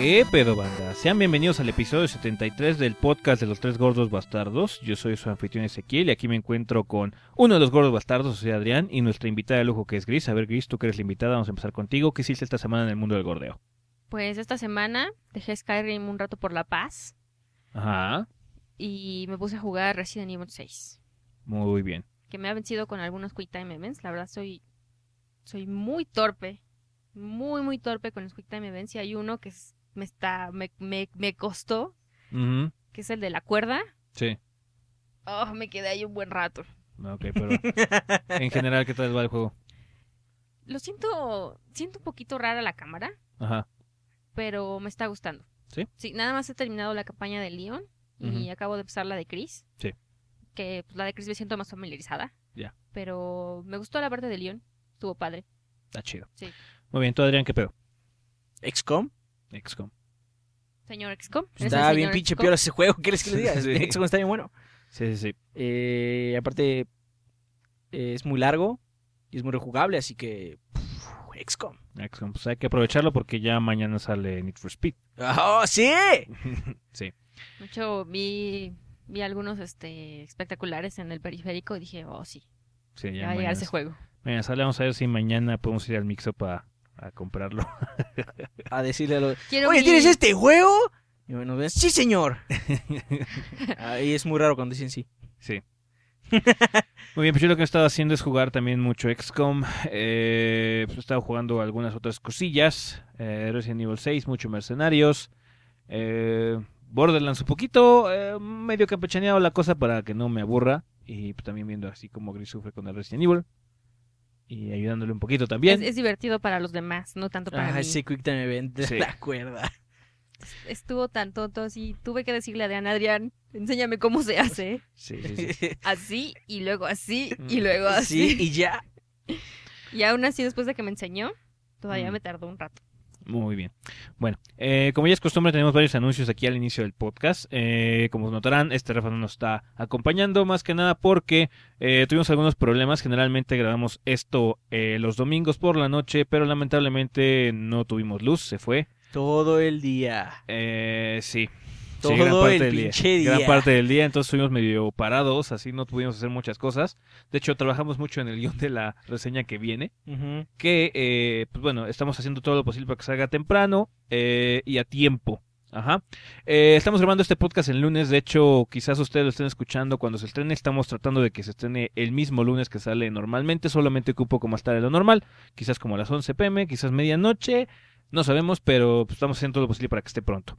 ¿Qué pedo, banda? Sean bienvenidos al episodio 73 del podcast de los tres gordos bastardos. Yo soy su anfitrión Ezequiel y aquí me encuentro con uno de los gordos bastardos, o sea, Adrián, y nuestra invitada de lujo que es Gris. A ver, Gris, tú que eres la invitada, vamos a empezar contigo. ¿Qué hiciste esta semana en el mundo del gordeo? Pues esta semana dejé Skyrim un rato por La Paz Ajá, y me puse a jugar Resident Evil 6, muy bien. que me ha vencido con algunos Quick Time Events. La verdad soy muy torpe, muy torpe con los Quick Time Events, y hay uno que me costó, Ujú, que es el de la cuerda. sí, Oh, me quedé ahí un buen rato. ok, pero en general, ¿qué tal va el juego? Lo siento un poquito rara la cámara, Ajá, pero me está gustando. ¿sí? Sí, nada más he terminado la campaña de Leon y Ujú. acabo de empezar la de Chris. Sí. Que pues, la de Chris me siento más familiarizada. Ya. Pero me gustó la parte de Leon. Estuvo padre. Está chido. Sí. Muy bien, tú, Adrián, ¿qué pedo? XCOM. XCOM. Señor XCOM. Está bien pinche peor ese juego. ¿Qué quieres que le diga? Sí. XCOM está bien bueno. Sí, sí, sí. Aparte, es muy largo y es muy rejugable, así que... XCOM. XCOM, pues hay que aprovecharlo porque ya mañana sale Need for Speed. ¡Oh, sí! Sí. De hecho, vi algunos espectaculares en el periférico y dije, oh sí, Sí, ya va a llegar ese juego. Mañana sale, vamos a ver si mañana podemos ir al Mix-Up a comprarlo. A decirle a los... Quiero Oye, mi- ¿tienes este juego? Y bueno, ven, sí, señor. Ahí es muy raro cuando dicen sí. Sí. Muy bien, pues yo lo que he estado haciendo es jugar también mucho XCOM. Pues he estado jugando algunas otras cosillas. Resident Evil 6, mucho Mercenarios. Borderlands un poquito. Medio campechaneado la cosa para que no me aburra. Y pues, también viendo así como Gris sufre con el Resident Evil. Y ayudándole un poquito también. Es divertido para los demás, no tanto para mí. Ese Quick Time Event de Sí. la cuerda. Estuvo tan tonto así. Tuve que decirle a Adrián, enséñame cómo se hace. Sí, sí, sí. Así, y luego así, y luego Sí, así. y ya. Y aún así, después de que me enseñó, todavía Mm. me tardó un rato. Muy bien. Bueno, como ya es costumbre, tenemos varios anuncios aquí al inicio del podcast. Como notarán, Rafa no nos está acompañando, más que nada porque tuvimos algunos problemas. Generalmente grabamos esto los domingos por la noche, pero lamentablemente no tuvimos luz, se fue. Todo el día. Sí. Todo gran parte el del pinche día. Gran parte del día, entonces estuvimos medio parados, así no pudimos hacer muchas cosas. De hecho, trabajamos mucho en el guión de la reseña que viene. Ujú. Que, pues bueno, estamos haciendo todo lo posible para que salga temprano y a tiempo. Ajá. Estamos grabando este podcast el lunes, de hecho, quizás ustedes lo estén escuchando cuando se estrene. Estamos tratando de que se estrene el mismo lunes que sale normalmente, solamente que un poco más tarde de lo normal, quizás como a las 11 p.m., quizás medianoche, no sabemos, pero pues, estamos haciendo todo lo posible para que esté pronto.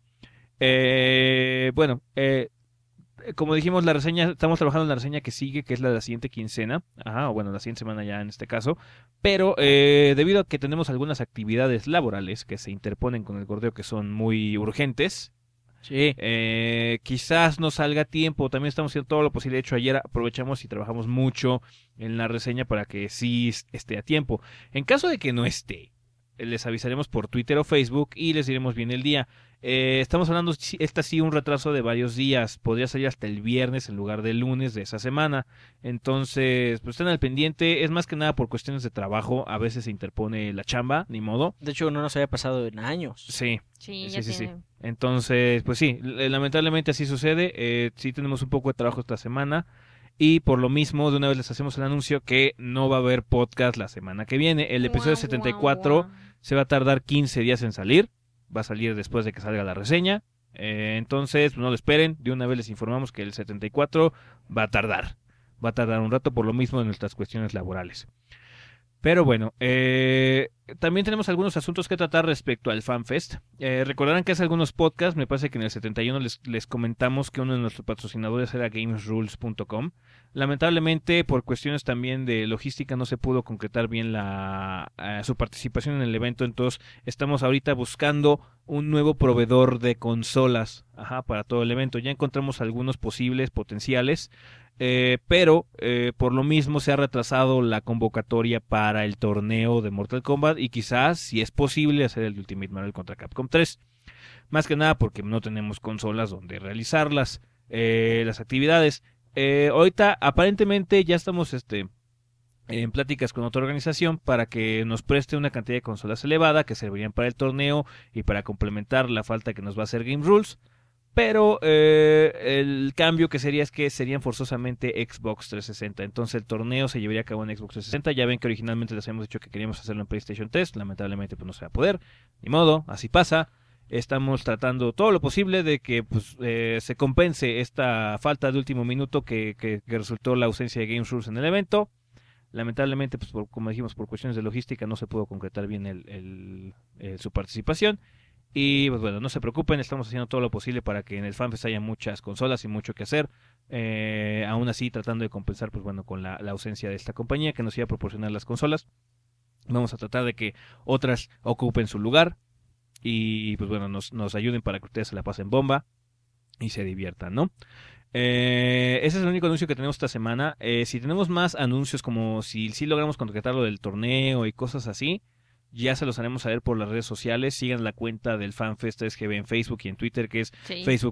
Bueno, como dijimos, la reseña, estamos trabajando en la reseña que sigue, que es la de la siguiente quincena. Ajá, o bueno, la siguiente semana ya en este caso. Pero debido a que tenemos algunas actividades laborales que se interponen con el gordeo que son muy urgentes, Sí. quizás no salga a tiempo. También estamos haciendo todo lo posible. De hecho, ayer aprovechamos y trabajamos mucho en la reseña para que sí esté a tiempo. En caso de que no esté, les avisaremos por Twitter o Facebook y les diremos bien el día. Estamos hablando, esta sí, un retraso de varios días. Podría salir hasta el viernes en lugar del lunes de esa semana. Entonces, pues estén al pendiente. Es más que nada por cuestiones de trabajo. A veces se interpone la chamba, ni modo. De hecho, no nos había pasado en años. Sí, Sí, Sí, ya sí, sí. tiene. entonces, pues sí, lamentablemente así sucede. Sí tenemos un poco de trabajo esta semana. Y por lo mismo, de una vez les hacemos el anuncio que no va a haber podcast la semana que viene. El episodio 74 se va a tardar 15 días en salir. Va a salir después de que salga la reseña. Entonces, no lo esperen. De una vez les informamos que el 74 va a tardar. Va a tardar un rato por lo mismo de nuestras cuestiones laborales. Pero bueno, también tenemos algunos asuntos que tratar respecto al FanFest. Recordarán que hace algunos podcasts, me parece que en el 71 les comentamos que uno de nuestros patrocinadores era GamesRules.com. Lamentablemente, por cuestiones también de logística, no se pudo concretar bien su participación en el evento. Entonces, estamos ahorita buscando un nuevo proveedor de consolas para todo el evento. Ya encontramos algunos posibles, potenciales. Pero por lo mismo se ha retrasado la convocatoria para el torneo de Mortal Kombat y quizás, si es posible, hacer el Ultimate Marvel contra Capcom 3. Más que nada porque no tenemos consolas donde realizar las actividades. Ahorita aparentemente ya estamos en pláticas con otra organización para que nos preste una cantidad de consolas elevada que servirían para el torneo y para complementar la falta que nos va a hacer Game Rules. Pero el cambio que sería es que serían forzosamente Xbox 360. Entonces el torneo se llevaría a cabo en Xbox 360. Ya ven que originalmente les habíamos dicho que queríamos hacerlo en PlayStation 3. Lamentablemente pues no se va a poder. Ni modo, así pasa. Estamos tratando todo lo posible de que pues, se compense esta falta de último minuto que resultó la ausencia de Game Rules en el evento. Lamentablemente, pues como dijimos, por cuestiones de logística no se pudo concretar bien su participación. Y pues bueno, no se preocupen, estamos haciendo todo lo posible para que en el FanFest haya muchas consolas y mucho que hacer. Aún así, tratando de compensar pues bueno, con la ausencia de esta compañía que nos iba a proporcionar las consolas. Vamos a tratar de que otras ocupen su lugar y pues bueno, nos ayuden para que ustedes se la pasen bomba y se diviertan, ¿no? Ese es el único anuncio que tenemos esta semana. Si tenemos más anuncios, como si logramos concretar lo del torneo y cosas así, ya se los haremos saber por las redes sociales. Sigan la cuenta del FanFest 3GB en Facebook y en Twitter, que es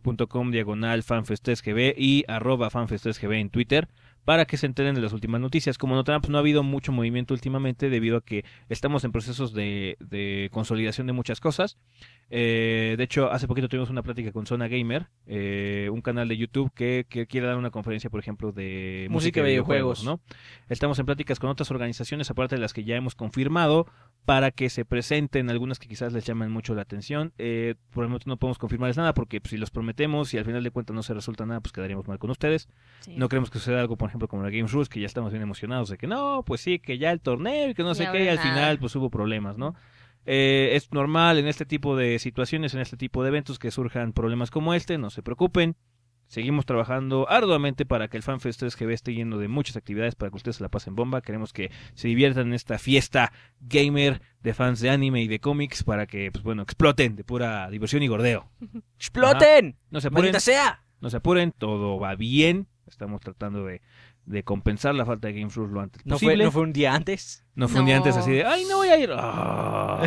facebook.com/FanFest3GB y @FanFest3GB en Twitter, para que se enteren de las últimas noticias. Como notarán, pues no ha habido mucho movimiento últimamente debido a que estamos en procesos de consolidación de muchas cosas. De hecho, hace poquito tuvimos una plática con Zona Gamer, un canal de YouTube que quiere dar una conferencia, por ejemplo, de música y videojuegos, ¿no? Estamos en pláticas con otras organizaciones, aparte de las que ya hemos confirmado, para que se presenten algunas que quizás les llamen mucho la atención. Por el momento no podemos confirmarles nada porque pues, si los prometemos y al final de cuentas no se resulta nada, pues quedaríamos mal con ustedes. Sí. No queremos que suceda algo, por ejemplo, como la Game Rules, que ya estamos bien emocionados de que no, pues sí, que ya el torneo y que no sé qué, y al final pues hubo problemas, ¿no? Es normal en este tipo de situaciones, en este tipo de eventos, que surjan problemas como este, no se preocupen. Seguimos trabajando arduamente para que el FanFest 3GB esté lleno de muchas actividades para que ustedes se la pasen bomba. Queremos que se diviertan en esta fiesta gamer de fans de anime y de cómics para que, pues bueno, exploten de pura diversión y gordeo. ¡Exploten! Ajá. No se apuren, ¡Maldita sea! No se apuren, todo va bien. Estamos tratando de compensar la falta de Game Rules lo antes posible. ¿No fue un día antes? No fue un día antes así de, ¡ay, no voy a ir! Oh.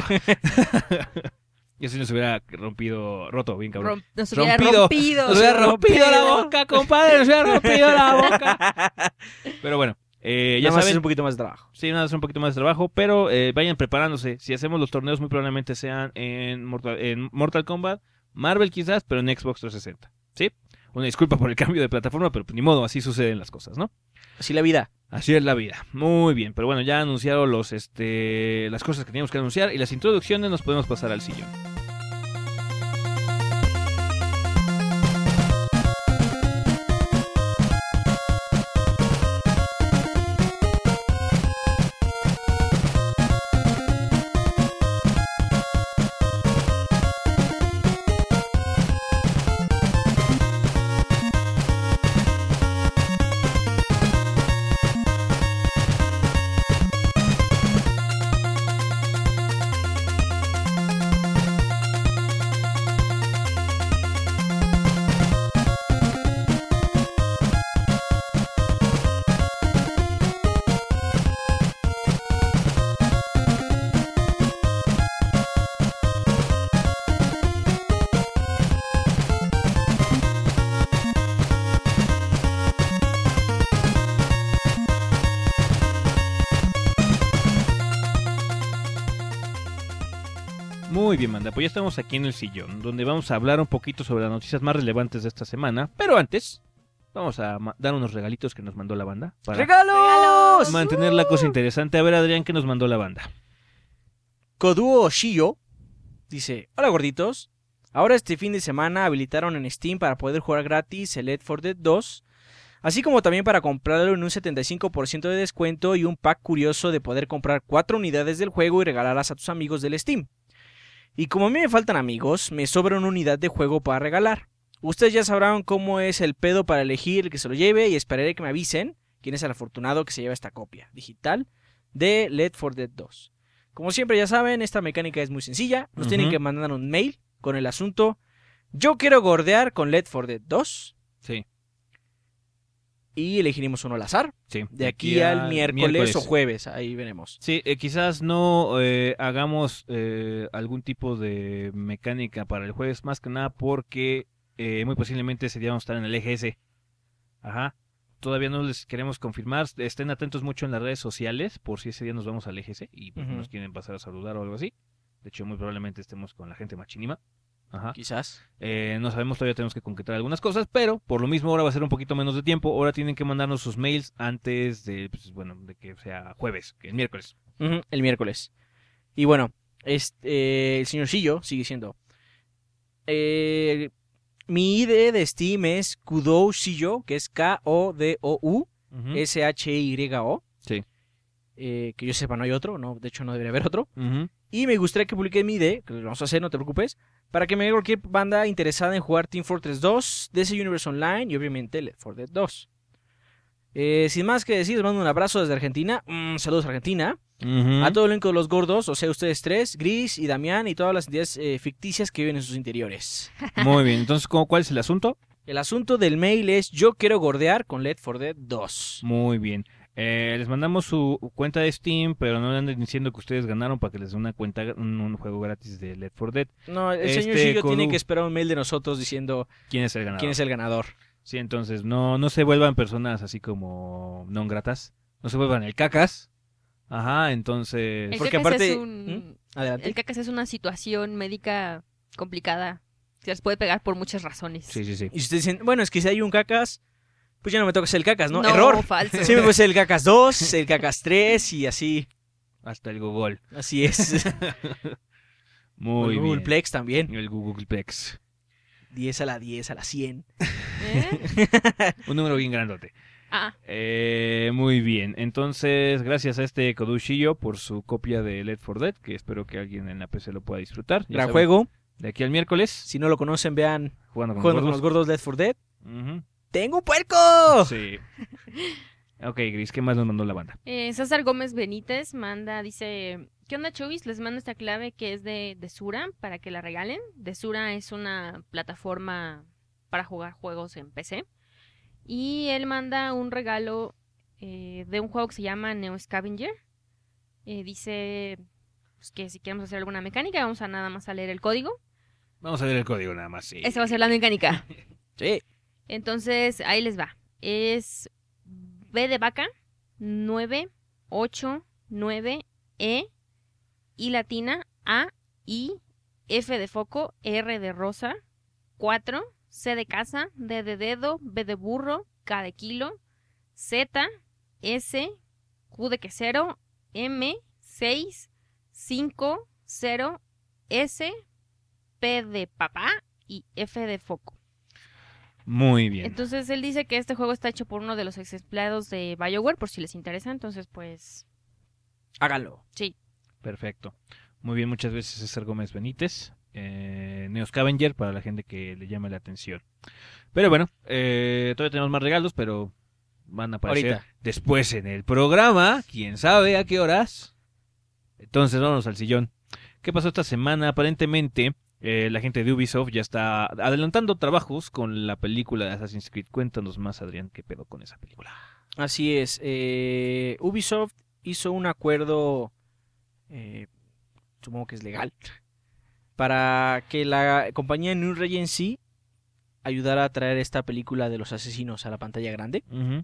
Y así nos hubiera roto, bien cabrón. Nos hubiera rompido. Nos hubiera rompido la boca, compadre. Nos hubiera rompido la boca. Pero bueno, ya saben. Es un poquito más de trabajo. Sí, nada, es un poquito más de trabajo. Pero vayan preparándose. Si hacemos los torneos, muy probablemente sean en Mortal Kombat, Marvel quizás, pero en Xbox 360. ¿Sí? Una disculpa por el cambio de plataforma, pero ni modo, así suceden las cosas, ¿no? Así la vida. Así es la vida. Muy bien, pero bueno, ya anunciaron las cosas que teníamos que anunciar y las introducciones, nos podemos pasar al sillón. Muy bien, banda, pues ya estamos aquí en el sillón, donde vamos a hablar un poquito sobre las noticias más relevantes de esta semana. Pero antes, vamos a dar unos regalitos que nos mandó la banda. Para ¡Regalos! Mantener la cosa interesante. A ver, Adrián, ¿qué nos mandó la banda? Koduo Shio dice: hola gorditos, ahora este fin de semana habilitaron en Steam para poder jugar gratis el Left 4 Dead 2, así como también para comprarlo en un 75% de descuento y un pack curioso de poder comprar 4 unidades del juego y regalarlas a tus amigos del Steam. Y como a mí me faltan amigos, me sobra una unidad de juego para regalar. Ustedes ya sabrán cómo es el pedo para elegir el que se lo lleve y esperaré que me avisen quién es el afortunado que se lleva esta copia digital de Left 4 Dead 2. Como siempre ya saben, esta mecánica es muy sencilla. Nos tienen que mandar un mail con el asunto: yo quiero gordear con Left 4 Dead 2. Sí. Y elegiremos uno al azar. Sí. De aquí al miércoles o jueves. Ahí veremos. Sí, quizás no hagamos algún tipo de mecánica para el jueves. Más que nada porque muy posiblemente ese día vamos a estar en el EGS. Ajá. todavía no les queremos confirmar. Estén atentos mucho en las redes sociales por si ese día nos vamos al EGC y pues, nos quieren pasar a saludar o algo así. De hecho, muy probablemente estemos con la gente machinima. Ajá. Quizás. No sabemos, todavía tenemos que concretar algunas cosas, pero por lo mismo ahora va a ser un poquito menos de tiempo. Ahora tienen que mandarnos sus mails antes de, pues, bueno, de que sea jueves, que es miércoles. El miércoles. Y bueno, el señor Shillo sigue siendo. Mi ID de Steam es Kudou Shillo, que es Kodou SHYO. Sí. Que yo sepa, no hay otro, no, de hecho no debería haber otro. Ujú. Y me gustaría que publique mi ID, que lo vamos a hacer, no te preocupes, para que me diga cualquier banda interesada en jugar Team Fortress 2, DC Universe Online y obviamente Left 4 Dead 2. Sin más que decir, les mando un abrazo desde Argentina. Saludos Argentina. Ujú. A todo el elenco de Los Gordos, o sea, ustedes tres, Gris y Damián y todas las entidades ficticias que viven en sus interiores. Muy bien, entonces, ¿cuál es el asunto? El asunto del mail es: yo quiero gordear con Left 4 Dead 2. Muy bien. Les mandamos su cuenta de Steam, pero no le anden diciendo que ustedes ganaron para que les dé una cuenta, un juego gratis de Left 4 Dead. No, el señor Shillo Kodou, tiene que esperar un mail de nosotros diciendo ¿quién es el ganador? quién es el ganador. Sí, entonces no se vuelvan personas así como non gratas. No se vuelvan el cacas. Ajá, entonces... El Porque cacas aparte- es un... Adelante. El cacas es una situación médica complicada. Se les puede pegar por muchas razones. Sí. Y si ustedes dicen, bueno, es que si hay un cacas, pues ya no me toca ser el cacas, ¿no? No, Error. falso. Sí me puede ser el cacas 2, el cacas 3 y así. Hasta el Google. Así es. Muy el Google bien. Plex también. El Googleplex. 10 a la 10 a la 100. ¿Eh? Un número bien grandote. Ah, Muy bien. Entonces, gracias a este Kodou Shillo por su copia de Left 4 Dead, que espero que alguien en la PC lo pueda disfrutar. Ya Gran saben, juego. de aquí al miércoles, Si no lo conocen, vean jugando con Jugando con los los Gordos Left 4 Dead. Ujú. ¡Tengo un puerco! Sí. Ok, Gris, ¿qué más nos mandó la banda? César Gómez Benítez dice, ¿qué onda, Chubis? Les mando esta clave que es de Desura para que la regalen. Desura es una plataforma para jugar juegos en PC. Y él manda un regalo de un juego que se llama Neo Scavenger. Dice pues, que si queremos hacer alguna mecánica, vamos a nada más a leer el código. Vamos a ver el código nada más, sí. Esa va a ser la mecánica. Sí. Entonces, ahí les va. Es B de vaca, 989 E, I latina, A, I, F de foco, R de rosa, 4, C de casa, D de dedo, B de burro, K de kilo, Z, S, Q de quesero, M, 6, 5, 0, S, P de papá y F de foco. Muy bien. Entonces él dice que este juego está hecho por uno de los ex empleados de BioWare, por si les interesa. Entonces, pues, Háganlo. sí. Perfecto. Muy bien, muchas veces César Gómez Benítez. Neo Scavenger para la gente que le llame la atención. Pero bueno, todavía tenemos más regalos, pero van a aparecer Ahorita. después en el programa. ¿Quién sabe a qué horas? Entonces, vámonos al sillón. ¿Qué pasó esta semana? Aparentemente, la gente de Ubisoft ya está adelantando trabajos con la película de Assassin's Creed. Cuéntanos más, Adrián, qué pedo con esa película. Así es. Ubisoft hizo un acuerdo, supongo que es legal, para que la compañía New Regency ayudara a traer esta película de los asesinos a la pantalla grande. Ujú.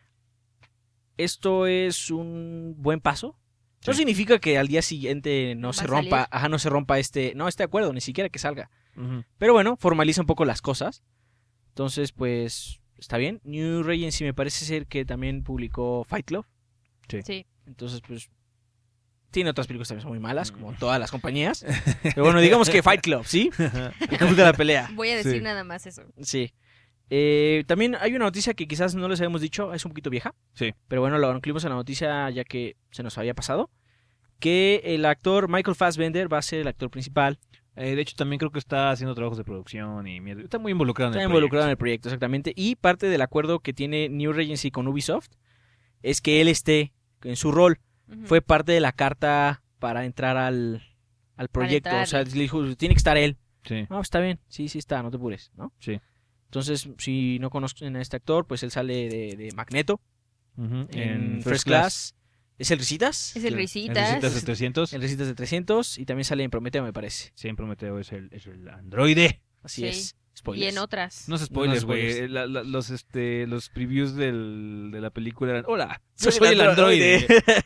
Esto es un buen paso. No Sí. significa que al día siguiente no ¿Va se a rompa, salir? no se rompa este acuerdo, ni siquiera que salga. Ujú. Pero bueno, formaliza un poco las cosas. Entonces, pues, está bien. New Regency me parece ser que también publicó Fight Club. Sí. Entonces, pues, tiene otras películas también son muy malas, como todas las compañías. Pero bueno, digamos que Fight Club, ¿sí? El club de la pelea. Voy a decir Sí. nada más eso. Sí. También hay una noticia que quizás no les habíamos dicho, es un poquito vieja. Sí. Pero bueno, lo incluimos en la noticia ya que se nos había pasado. Que el actor Michael Fassbender va a ser el actor principal. De hecho, también creo que está haciendo trabajos de producción y mierda. Está muy involucrado en Está el involucrado en proyecto. el proyecto, exactamente. Y parte del acuerdo que tiene New Regency con Ubisoft es que él esté en su rol. Ujú. Fue parte de la carta para entrar al proyecto. entrar. O sea, le dijo, tiene que estar él. Sí, No, está bien. Sí está, no te apures, ¿no? sí. Entonces, si no conocen a este actor, pues él sale de Magneto Ujú. en First Class. ¿Es el Risitas? Es el Sí. Risitas. En Risitas de 300. El Risitas de 300 y también sale en Prometeo, me parece. Sí, en Prometeo es el androide. Así Sí. es. Spoilers. Y en otras. No se spoilers, No güey. spoilers. Los previews de la película eran: hola, Soy soy el androide.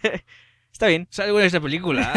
Está bien. Salgo en esta película.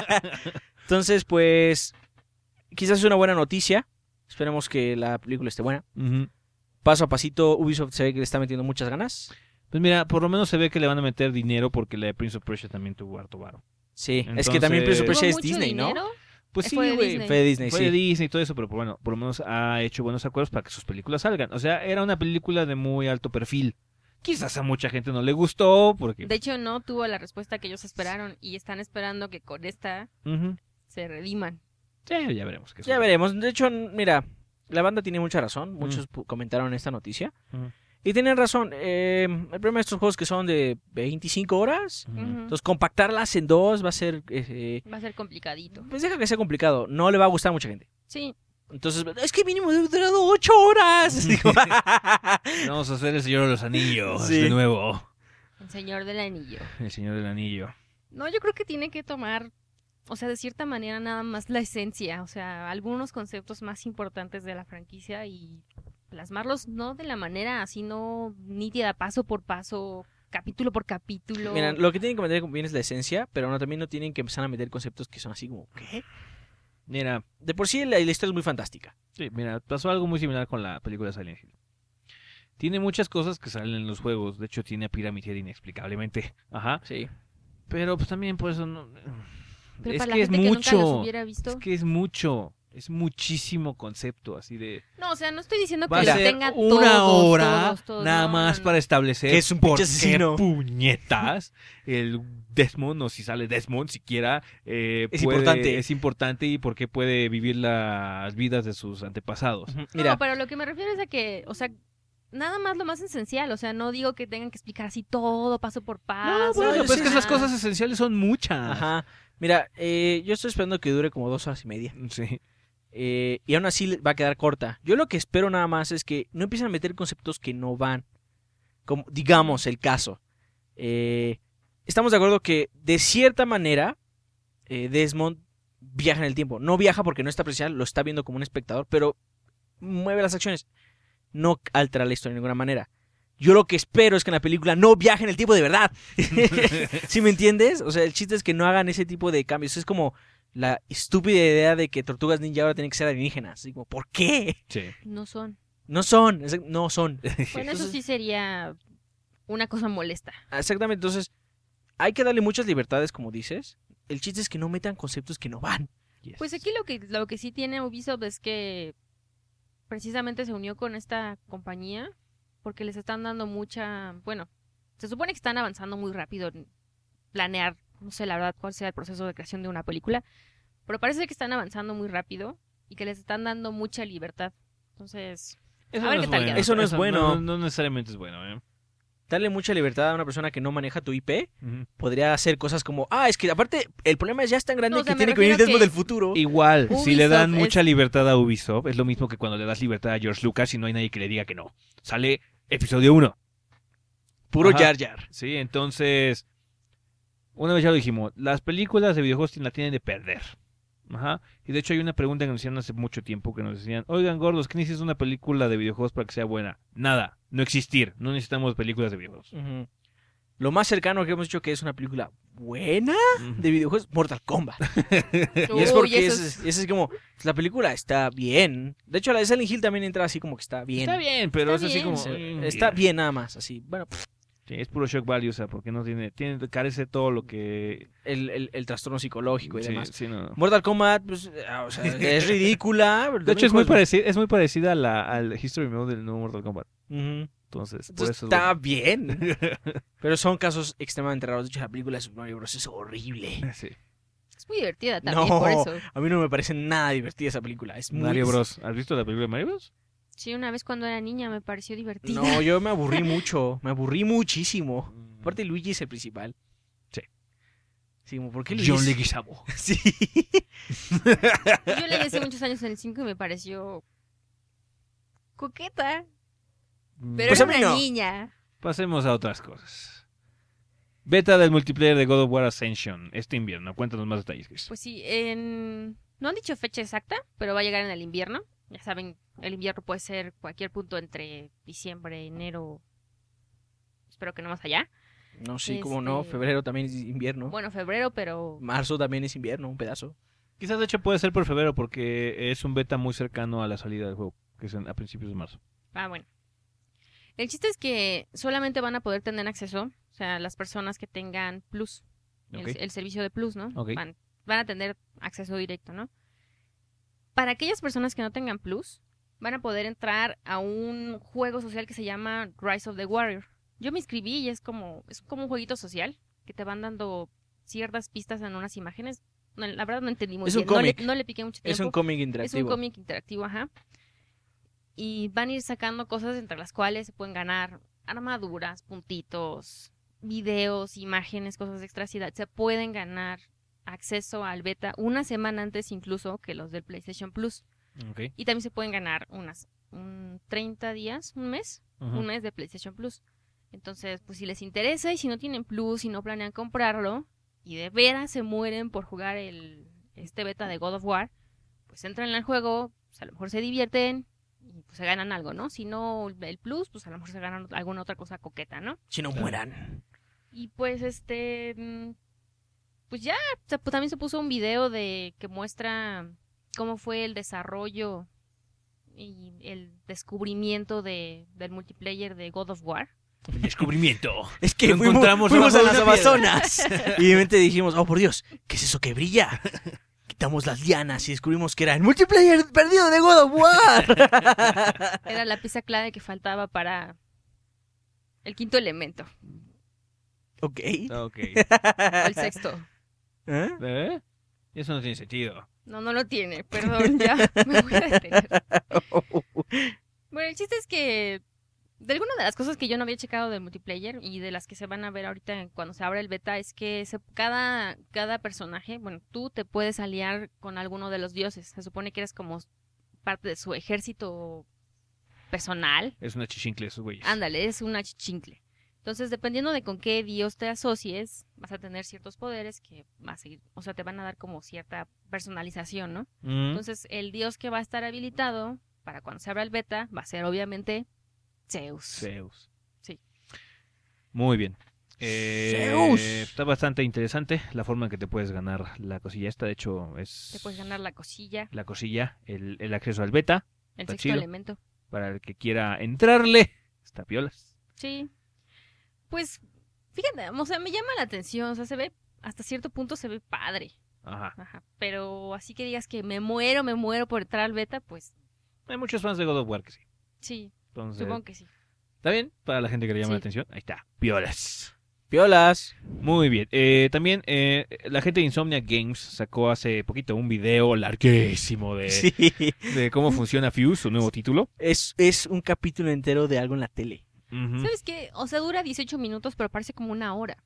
Entonces, pues, quizás es una buena noticia. Esperemos que la película esté buena. Ujú. Paso a pasito, Ubisoft se ve que le está metiendo muchas ganas. Pues mira, por lo menos se ve que le van a meter dinero porque la de Prince of Persia también tuvo harto varo. Sí, es Entonces- que también Prince of ¿Tuvo Persia es mucho Disney, ¿no? dinero? Pues sí, Fue de güey. Disney. Fue de Disney, Fue sí. de Disney y todo eso, pero bueno, por lo menos ha hecho buenos acuerdos para que sus películas salgan. O sea, era una película de muy alto perfil. Quizás a mucha gente no le gustó porque... De hecho, no tuvo la respuesta que ellos esperaron y están esperando que con esta Ujú. se rediman. Sí, ya veremos. Qué Ya sucede. veremos. De hecho, mira, la banda tiene mucha razón. Muchos comentaron esta noticia. Ujú. Y tienen razón. El problema de estos juegos que son de 25 horas. Ujú. Ujú. Entonces, compactarlas en 2 va a ser... Va a ser complicadito. pues deja que sea complicado. No le va a gustar a mucha gente. Sí. Entonces, es que mínimo debe durar 8 horas. Digo, Vamos a hacer El Señor de los Anillos Sí. de nuevo. El Señor del Anillo. El Señor del Anillo. No, yo creo que tiene que tomar, o sea, de cierta manera nada más la esencia, o sea, algunos conceptos más importantes de la franquicia y plasmarlos no de la manera así, no nítida, paso por paso, capítulo por capítulo. Mira, lo que tienen que meter bien es la esencia, pero no, también no tienen que empezar a meter conceptos que son así como, ¿qué? Mira, De por sí la historia es muy fantástica. sí, mira, pasó algo muy similar con la película Silent Hill. Tiene muchas cosas que salen en los juegos. De hecho, tiene a Pyramid Head inexplicablemente. Ajá. Sí. Pero pues también por eso no... Pero es para que la es gente que nunca los mucho. hubiera visto. Es que es mucho. Es muchísimo concepto, así de... No, o sea, no estoy diciendo Va que a los ser tenga una todos, hora todos, nada no, más no, para no. establecer Que es un por pinche asesino. qué puñetas el Desmond, o si sale Desmond siquiera, Importante. es importante y por qué puede vivir las vidas de sus antepasados. Mira, No, pero lo que me refiero es a que, o sea, nada más lo más esencial, o sea, no digo que tengan que explicar así todo, paso por paso. Bueno, yo pues sí, es que sí. esas cosas esenciales son muchas. ajá. Mira, yo estoy esperando que dure como 2 horas y media. Sí. Y aún así va a quedar corta. Yo lo que espero nada más es que no empiecen a meter conceptos que no van. Como, digamos, el caso. Estamos de acuerdo que, de cierta manera, Desmond viaja en el tiempo. No viaja porque no está presencial, lo está viendo como un espectador, pero mueve las acciones. No altera la historia de ninguna manera. Yo lo que espero es que en la película no viaje en el tiempo de verdad. ¿Sí me entiendes? O sea, el chiste es que no hagan ese tipo de cambios. Es como la estúpida idea de que Tortugas Ninja ahora tienen que ser alienígenas. Digo, ¿por qué? Sí. No son. No son, no son. Bueno, eso Entonces- sí sería una cosa molesta. Exactamente, entonces hay que darle muchas libertades, como dices. El chiste es que no metan conceptos que no van. Yes. Pues aquí lo que sí tiene Ubisoft es que precisamente se unió con esta compañía porque les están dando mucha, bueno, se supone que están avanzando muy rápido en planear, no sé la verdad cuál sea el proceso de creación de una película, pero parece que están avanzando muy rápido y que les están dando mucha libertad. Entonces, Eso a ver no qué es tal bueno. queda. Eso no es bueno. No necesariamente es bueno, ¿eh? Darle mucha libertad a una persona que no maneja tu IP Ujú. podría hacer cosas como, es que aparte el problema ya es tan grande No, o sea, que me tiene que venir refiero Desmond que- del futuro. Igual, si le dan Ubisoft mucha es- libertad a Ubisoft, es lo mismo que cuando le das libertad a George Lucas y no hay nadie que le diga que no. Sale episodio 1. Puro Ajá. Jar Jar. Sí, entonces, una vez ya lo dijimos, las películas de videojuegos la tienen de perder. Ajá. Y de hecho hay una pregunta que nos hicieron hace mucho tiempo que nos decían, oigan gordos, ¿qué necesitas una película de videojuegos para que sea buena? Nada, no existir, no necesitamos películas de videojuegos. Ujú. Lo más cercano que hemos dicho que es una película buena Ujú. de videojuegos, Mortal Kombat. Y uy, es porque eso ese es como, la película está bien. De hecho, la de Silent Hill también entra así como que está bien. Está bien, pero Está es así bien. como... Está bien nada más, así. Bueno, Sí, es puro shock value, o sea, porque no carece todo lo que... el trastorno psicológico y Sí, demás. sí, no. Mortal Kombat, pues, o sea, es ridícula. De hecho, es muy parecida al History Mode del nuevo Mortal Kombat. Ujú. Entonces, por Entonces, eso... está bien. Pero son casos extremadamente raros. De hecho, la película de Super Mario Bros. Es horrible. Sí. es muy divertida también, No, por eso. a mí no me parece nada divertida esa película. Es muy... Mario Bros. ¿Has visto la película de Mario Bros? Sí, una vez cuando era niña me pareció divertida. No, yo me aburrí mucho. Me aburrí muchísimo. Aparte, Luigi es el principal. Sí. Sí, como, ¿por qué Luigi? John es- Leguizamo. Sí. Yo leí hace muchos años en el 5 y me pareció coqueta, pero Pues era a mí una no. niña. Pasemos a otras cosas. Beta del multiplayer de God of War Ascension este invierno. Cuéntanos más detalles, Chris. Pues sí, no han dicho fecha exacta, pero va a llegar en el invierno. Ya saben, el invierno puede ser cualquier punto entre diciembre, enero, espero que no más allá. No, sí, como no, febrero también es invierno. Bueno, febrero, pero... Marzo también es invierno, un pedazo. Quizás de hecho puede ser por febrero porque es un beta muy cercano a la salida del juego, que es a principios de marzo. Bueno. El chiste es que solamente van a poder tener acceso, o sea, las personas que tengan Plus, Ok. el servicio de Plus, ¿no? Ok. Van a tener acceso directo, ¿no? Para aquellas personas que no tengan Plus, van a poder entrar a un juego social que se llama Rise of the Warrior. Yo me inscribí y es como un jueguito social que te van dando ciertas pistas en unas imágenes. No, la verdad no entendí muy Es un bien. cómic. No le piqué mucho tiempo. Es un cómic Es interactivo. un cómic interactivo, ajá. Y van a ir sacando cosas entre las cuales se pueden ganar armaduras, puntitos, videos, imágenes, cosas extras. Y se pueden ganar acceso al beta una semana antes incluso que los del PlayStation Plus. Ok. Y también se pueden ganar 30 días, un mes de PlayStation Plus. Entonces, pues si les interesa y si no tienen Plus y no planean comprarlo y de veras se mueren por jugar este beta de God of War, pues entran al juego, pues a lo mejor se divierten y pues se ganan algo, ¿no? Si no el Plus, pues a lo mejor se ganan alguna otra cosa coqueta, ¿no? Si no mueran. Y pues pues ya pues también se puso un video que muestra cómo fue el desarrollo y el descubrimiento del multiplayer de God of War. El descubrimiento. Es que Lo encontramos fuimos a bajo las una piedra. Amazonas. Y de repente dijimos, oh por Dios, ¿qué es eso que brilla? Quitamos las lianas y descubrimos que era el multiplayer perdido de God of War. Era la pieza clave que faltaba para el quinto elemento. Ok. Ok. O el sexto. ¿Eh? ¿Eh? Eso no tiene sentido. No lo tiene. Perdón, ya me voy a detener. Bueno, el chiste es que de alguna de las cosas que yo no había checado del multiplayer y de las que se van a ver ahorita cuando se abra el beta es que cada personaje, bueno, tú te puedes aliar con alguno de los dioses. Se supone que eres como parte de su ejército personal. Es una chichincle esos güeyes. Ándale, es una chichincle. Entonces, dependiendo de con qué dios te asocies, vas a tener ciertos poderes que vas a ir, o sea, te van a dar como cierta personalización, ¿no? Entonces, el dios que va a estar habilitado para cuando se abra el beta va a ser obviamente Zeus. Zeus. Sí. Muy bien. Zeus. Está bastante interesante la forma en que te puedes ganar la cosilla esta. De hecho, es Te puedes ganar la cosilla, la cosilla, el acceso al beta. el Está sexto chido. elemento. Para el que quiera entrarle. Está piolas. Sí. Pues, fíjate, o sea, me llama la atención, o sea, hasta cierto punto se ve padre. Ajá. Ajá. Pero así que digas que me muero por entrar al beta, pues Hay muchos fans de God of War que sí. sí, Entonces, supongo que sí. ¿está bien? Para la gente que le llama Sí. la atención. Ahí está. Piolas. Piolas. Muy bien. También la gente de Insomniac Games sacó hace poquito un video larguísimo Sí. de cómo funciona Fuse, su nuevo título. Es un capítulo entero de algo en la tele. Ujú. ¿Sabes qué? O sea, dura 18 minutos, pero parece como una hora.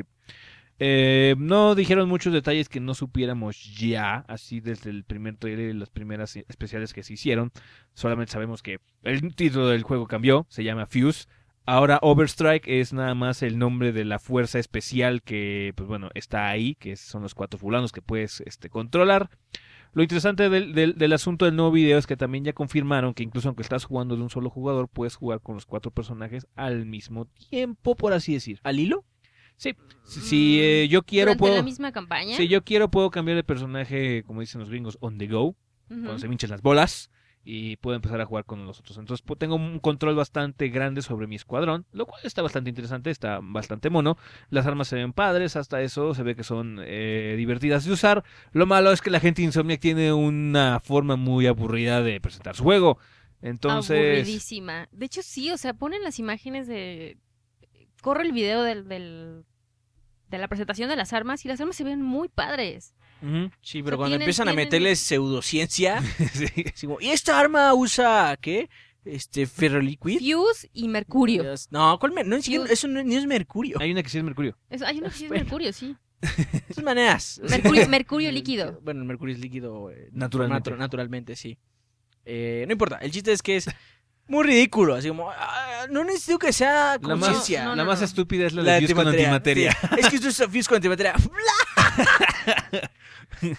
No dijeron muchos detalles que no supiéramos ya, así desde el primer trailer y las primeras especiales que se hicieron. Solamente sabemos que el título del juego cambió, se llama Fuse. Ahora Overstrike es nada más el nombre de la fuerza especial que, pues bueno, está ahí, que son los 4 fulanos que puedes controlar. Lo interesante del asunto del nuevo video es que también ya confirmaron que incluso aunque estás jugando de un solo jugador, puedes jugar con los 4 personajes al mismo tiempo, por así decir. ¿Al hilo? Sí, si yo quiero ¿Durante puedo... la misma campaña? Si yo quiero, puedo cambiar de personaje, como dicen los gringos, on the go, Ujú. cuando se me hinchen las bolas, y puedo empezar a jugar con los otros. Entonces tengo un control bastante grande sobre mi escuadrón, lo cual está bastante interesante, está bastante mono. Las armas se ven padres, hasta eso se ve que son divertidas de usar. Lo malo es que la gente de Insomniac tiene una forma muy aburrida de presentar su juego. Entonces, Aburridísima. De hecho, sí, o sea, ponen las imágenes de... Corre el video de la presentación de las armas y las armas se ven muy padres. ujú, Sí, O pero sea, cuando tienen- empiezan a tienen- meterles pseudociencia, sí. así como, ¿y esta arma usa qué? Ferroliquid. Fuse y Mercurio. No, ¿cuál no, ni siquiera- Fuse. eso no, ni es mercurio. Hay una que sí es Mercurio. Hay una que sí es Bueno. Mercurio, sí. De todas maneras. Mercurio líquido. Bueno, el mercurio es líquido Naturalmente. naturalmente, sí. No importa, el chiste es que es muy ridículo, así como, no necesito que sea La más, conciencia. no, la más no. estúpida es la La de Fuse con antimateria. Sí. Es que esto es Fuse con antimateria.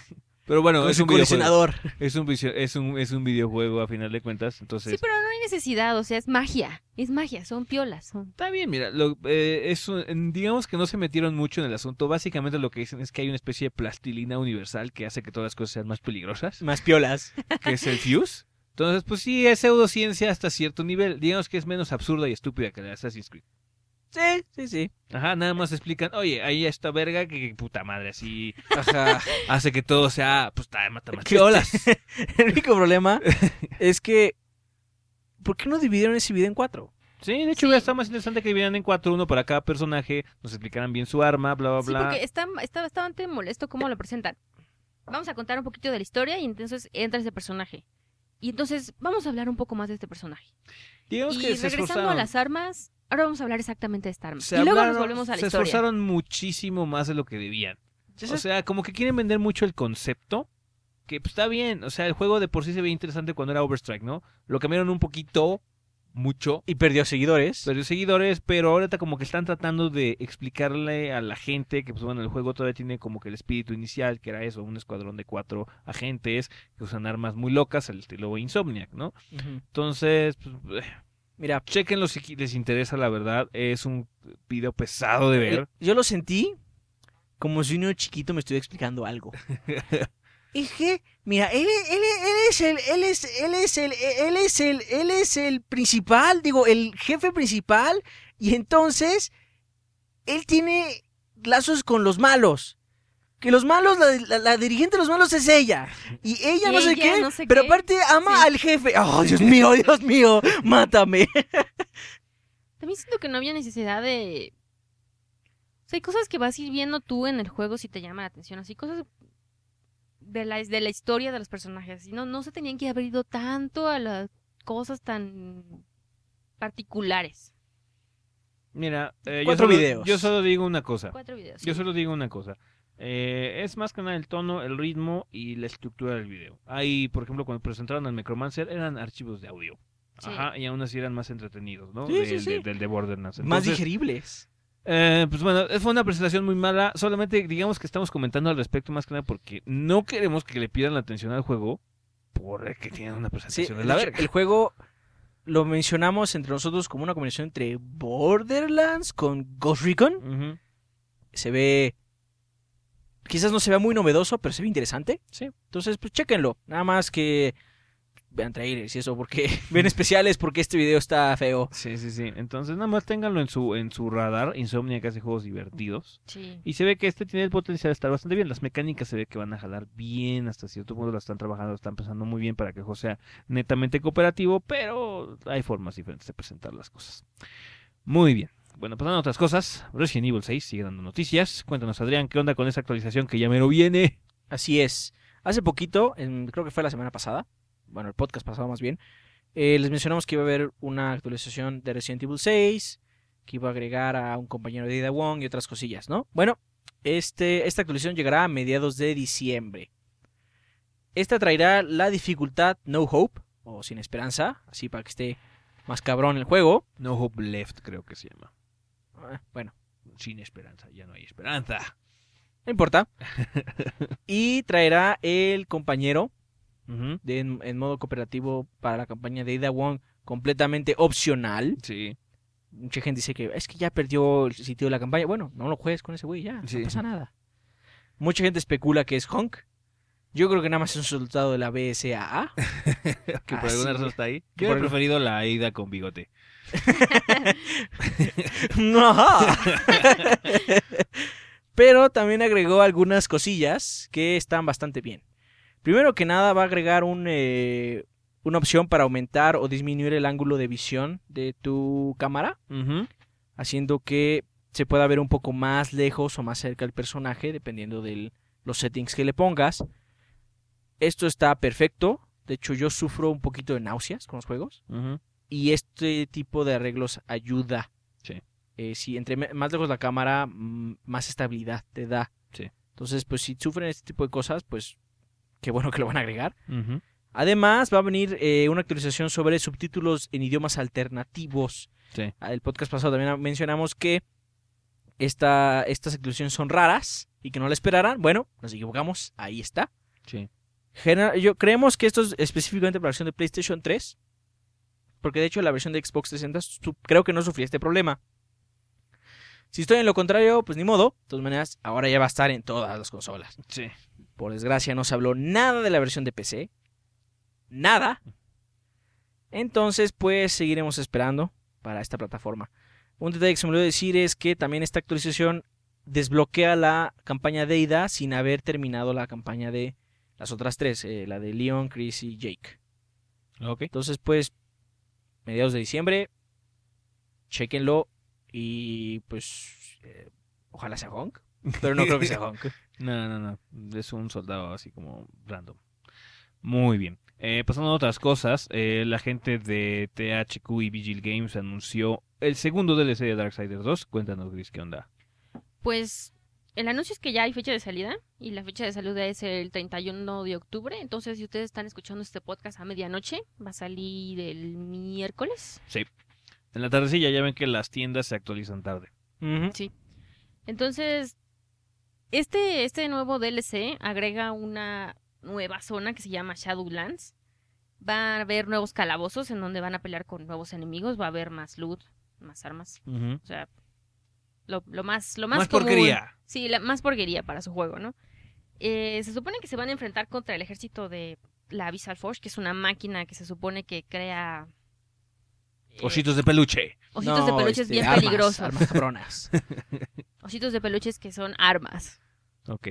Pero bueno, Con es su un videojuego. coleccionador. Es un videojuego a final de cuentas, entonces... Sí, pero no hay necesidad, o sea, es magia, son piolas. Está bien, mira, digamos que no se metieron mucho en el asunto. Básicamente lo que dicen es que hay una especie de plastilina universal que hace que todas las cosas sean más peligrosas, Más piolas. que es el Fuse. Entonces, pues sí, es pseudociencia hasta cierto nivel. Digamos que es menos absurda y estúpida que la de Assassin's Creed. Sí. Ajá, nada más explican, oye, ahí esta verga que puta madre, así Ajá. hace que todo sea, pues, mata más piolas. El único problema es que... ¿por qué no dividieron ese video en 4? Sí, de hecho hubiera estado más interesante que dividieran en 4, uno para cada personaje, nos explicaran bien su arma, bla, bla, Sí, bla. porque está bastante molesto cómo lo presentan. Vamos a contar un poquito de la historia y entonces entra ese personaje. Y entonces vamos a hablar un poco más de este personaje. Digamos Y que se regresando esforzaron. a las armas, ahora vamos a hablar exactamente de esta arma. Se Y luego hablaron- nos volvemos a la se historia. esforzaron muchísimo más de lo que debían. O sea, como que quieren vender mucho el concepto, que pues, está bien. O sea, el juego de por sí se veía interesante cuando era Overstrike, ¿no? Lo cambiaron un poquito, mucho, Y perdió seguidores. perdió seguidores, pero ahorita como que están tratando de explicarle a la gente que, pues bueno, el juego todavía tiene como que el espíritu inicial, que era eso, un escuadrón de 4 agentes que usan armas muy locas, al estilo Insomniac, ¿no? Ujú. Entonces, pues, Mira, chéquenlo si les interesa, la verdad. Es un video pesado de ver. yo lo sentí como si un niño chiquito me estuviera explicando algo. Es que, mira, él es el principal, digo, el jefe principal, y entonces él tiene lazos con los malos. Que los malos, la dirigente de los malos es ella. Y ella Y no sé ella qué, no sé pero qué. aparte ama Sí. al jefe. ¡Oh, Dios mío! ¡Mátame! También siento que no había necesidad de... O sea, hay cosas que vas a ir viendo tú en el juego si te llama la atención. Así, cosas de la historia de los personajes. Y no se tenían que haber ido tanto a las cosas tan particulares. Mira, 4 videos. yo solo digo una cosa. 4 videos. Yo solo digo una cosa. Es más que nada el tono, el ritmo y la estructura del video. Ahí, por ejemplo, cuando presentaron al Necromancer, eran archivos de audio. Sí. Ajá, y aún así eran más entretenidos, ¿no? Sí, sí. Del de Borderlands. Más Entonces, digeribles. pues bueno, fue una presentación muy mala. Solamente digamos que estamos comentando al respecto más que nada porque no queremos que le pidan la atención al juego porque tienen una Sí, presentación de de la hecho, verga. el juego lo mencionamos entre nosotros como una combinación entre Borderlands con Ghost Recon. Ujú. Se ve... quizás no se vea muy novedoso, pero se ve interesante. Sí. Entonces, pues chéquenlo. Nada más que vean trailers y eso, porque ven especiales porque este video está feo. Sí. Entonces nada más ténganlo en su radar. Insomniac hace juegos divertidos. Sí. Y se ve que este tiene el potencial de estar bastante bien. Las mecánicas se ve que van a jalar bien. Hasta cierto punto las están trabajando, están pensando muy bien para que el juego sea netamente cooperativo. Pero hay formas diferentes de presentar las cosas. Muy bien. Bueno, pasando a otras cosas. Resident Evil 6 sigue dando noticias. Cuéntanos, Adrián, ¿qué onda con esa actualización que ya mero viene? Así es. Hace poquito, creo que fue la semana pasada, bueno, el podcast pasado más bien, les mencionamos que iba a haber una actualización de Resident Evil 6, que iba a agregar a un compañero de Ada Wong y otras cosillas, ¿no? Bueno, esta actualización llegará a mediados de diciembre. Esta traerá la dificultad No Hope, o Sin Esperanza, así para que esté más cabrón el juego. No Hope Left, creo que se llama. Bueno, Sin esperanza, ya no hay esperanza. no importa. Y traerá el compañero Ujú. en modo cooperativo para la campaña de Ada Wong completamente opcional. Sí. Mucha gente dice que es que ya perdió el sitio de la campaña. Bueno, no lo juegues con ese güey ya, Sí. no pasa nada. Mucha gente especula que es Honk. Yo creo que nada más es un resultado de la BSAA. Que por Así alguna razón es. está ahí. Que Yo por he preferido la Aida con bigote. Ajá. Pero también agregó algunas cosillas que están bastante bien. Primero que nada va a agregar una opción para aumentar o disminuir el ángulo de visión de tu cámara, Ujú. haciendo que se pueda ver un poco más lejos o más cerca del personaje, dependiendo de los settings que le pongas. Esto está perfecto. De hecho, yo sufro un poquito de náuseas con los juegos. Ujú. Y este tipo de arreglos ayuda. Sí. Si entre más lejos la cámara, más estabilidad te da. Sí. Entonces, pues si sufren este tipo de cosas, pues qué bueno que lo van a agregar. Ujú. Además, va a venir una actualización sobre subtítulos en idiomas alternativos. Sí. El podcast pasado también mencionamos que estas actualizaciones son raras y que no la esperaran. Bueno, nos equivocamos. Ahí está. Sí. Creemos que esto es específicamente para la versión de PlayStation 3. Porque de hecho la versión de Xbox 360 creo que no sufría este problema. Si estoy en lo contrario, pues ni modo. De todas maneras, ahora ya va a estar en todas las consolas. Sí. Por desgracia no se habló nada de la versión de PC. Nada. Entonces, pues seguiremos esperando para esta plataforma. Un detalle que se me olvidó decir es que también esta actualización desbloquea la campaña de Ada sin haber terminado la campaña de las otras tres. La de Leon, Chris y Jake. Ok. Entonces, pues, mediados de diciembre, chéquenlo y pues ojalá sea Honk, pero no creo que sea Honk. No. Es un soldado así como random. Muy bien. Pasando a otras cosas, la gente de THQ y Vigil Games anunció el segundo DLC de Darksiders 2. Cuéntanos, Gris, ¿qué onda? Pues el anuncio es que ya hay fecha de salida y la fecha de salida es el 31 de octubre. Entonces, si ustedes están escuchando este podcast a medianoche, va a salir el miércoles. Sí. En la tardecilla ya ven que las tiendas se actualizan tarde. Sí. Entonces, este nuevo DLC agrega una nueva zona que se llama Shadowlands. Va a haber nuevos calabozos en donde van a pelear con nuevos enemigos. Va a haber más loot, más armas. O sea, lo más Más común. porquería. Sí, más porquería para su juego, ¿no? Se supone que se van a enfrentar contra el ejército de la Abyssal Forge, que es una máquina que se supone que crea... Ositos de peluche. Ositos de peluches bien armas, peligrosos. Armas cabronas. Ositos de peluches que son armas. Ok.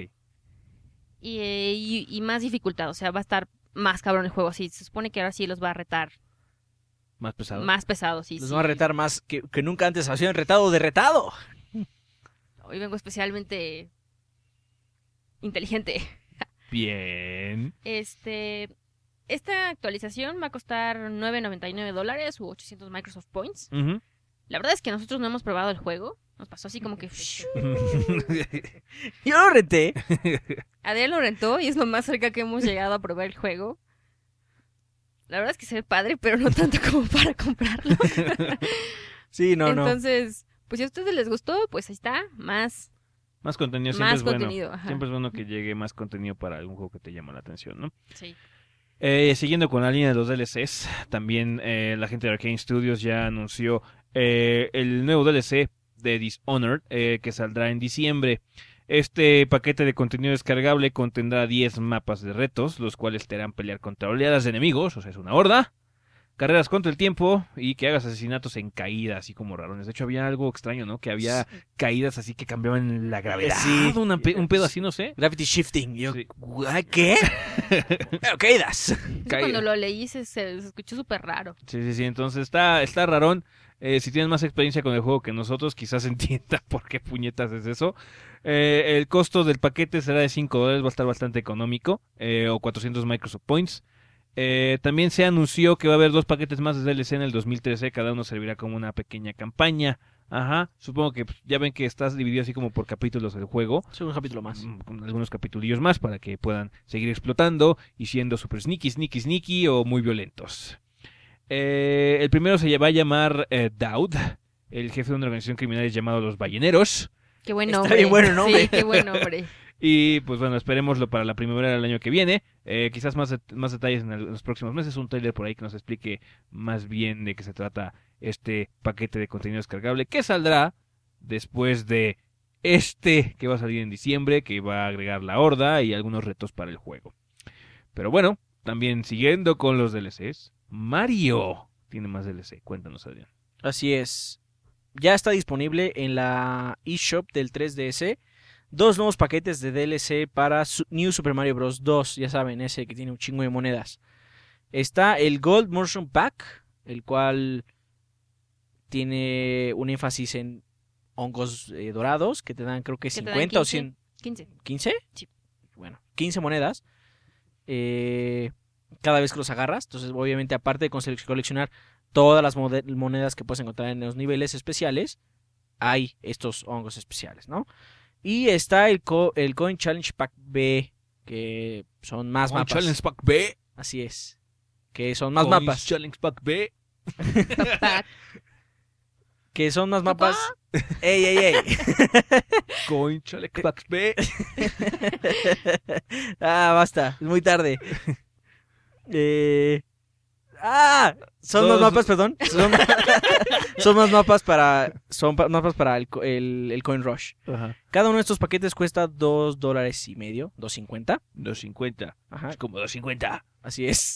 Y más dificultad, o sea, va a estar más cabrón el juego, así. Se supone que ahora sí los va a retar. Más pesado. Más pesados, sí. Los sí. van a retar más que nunca antes. Ha sido retado de retado. Hoy vengo especialmente inteligente. Bien. Esta actualización va a costar $9.99 u 800 Microsoft Points. La verdad es que nosotros no hemos probado el juego. Nos pasó así como que... Yo lo renté. Adrián lo rentó y es lo más cerca que hemos llegado a probar el juego. La verdad es que se ve padre, pero no tanto como para comprarlo. Sí, no. Entonces, pues si a ustedes les gustó, pues ahí está. Más contenido siempre más es bueno. contenido. Ajá. Siempre es bueno que llegue más contenido para algún juego que te llama la atención, ¿no? Sí. Siguiendo con la línea de los DLCs, también la gente de Arcane Studios ya anunció el nuevo DLC de Dishonored que saldrá en diciembre. Este paquete de contenido descargable contendrá 10 mapas de retos, los cuales te harán pelear contra oleadas de enemigos, o sea, es una horda, carreras contra el tiempo y que hagas asesinatos en caída, así como rarones. De hecho, había algo extraño, ¿no? Que había caídas así que cambiaban la gravedad. Sí. Un pedo así, no sé. Gravity shifting. Yo, Sí. ¿qué? Caídas. Es que cuando lo leí se escuchó súper raro. Sí. Entonces está rarón. Si tienes más experiencia con el juego que nosotros, quizás entienda por qué puñetas es eso. El costo del paquete será de $5, va a estar bastante económico. O 400 Microsoft Points. También se anunció que va a haber 2 paquetes más de DLC en el 2013. Cada uno servirá como una pequeña campaña. Ajá. Supongo que ya ven que estás dividido así como por capítulos del juego. Es un capítulo más. Con algunos capitulillos más para que puedan seguir explotando y siendo super sneaky o muy violentos. El primero se va a llamar Daud, el jefe de una organización criminal llamado Los Balleneros. Qué buen Está nombre. bien bueno el nombre. Sí, qué buen nombre. Y pues bueno, esperémoslo para la primavera del año que viene. Quizás más detalles en los próximos meses. Un trailer por ahí que nos explique más bien de qué se trata este paquete de contenido descargable que saldrá después de que va a salir en diciembre, que va a agregar la horda y algunos retos para el juego. Pero bueno, también siguiendo con los DLCs, Mario tiene más DLC. Cuéntanos, Adrián. Así es. Ya está disponible en la eShop del 3DS 2 nuevos paquetes de DLC para New Super Mario Bros. 2. Ya saben, ese que tiene un chingo de monedas. Está el Gold Mushroom Pack, el cual tiene un énfasis en hongos dorados que te dan creo que Que te dan 50 o 15. 100. 15. ¿15? Sí. Bueno, 15 monedas. Cada vez que los agarras. Entonces, obviamente, aparte de coleccionar todas las monedas que puedes encontrar en los niveles especiales, hay estos hongos especiales, ¿no? Y está el Coin Challenge Pack B, que son más mapas. Challenge Pack B. Así es. Que son más mapas. Challenge Pack B. Pack. Que son más mapas. ¡Ey! Coin Challenge Pack B. Basta, es muy tarde. Son más mapas, perdón. Son más mapas para el Coin Rush. Ajá. Cada uno de estos paquetes cuesta $2.50, $2.50. 250. Ajá, Es como 250. así es.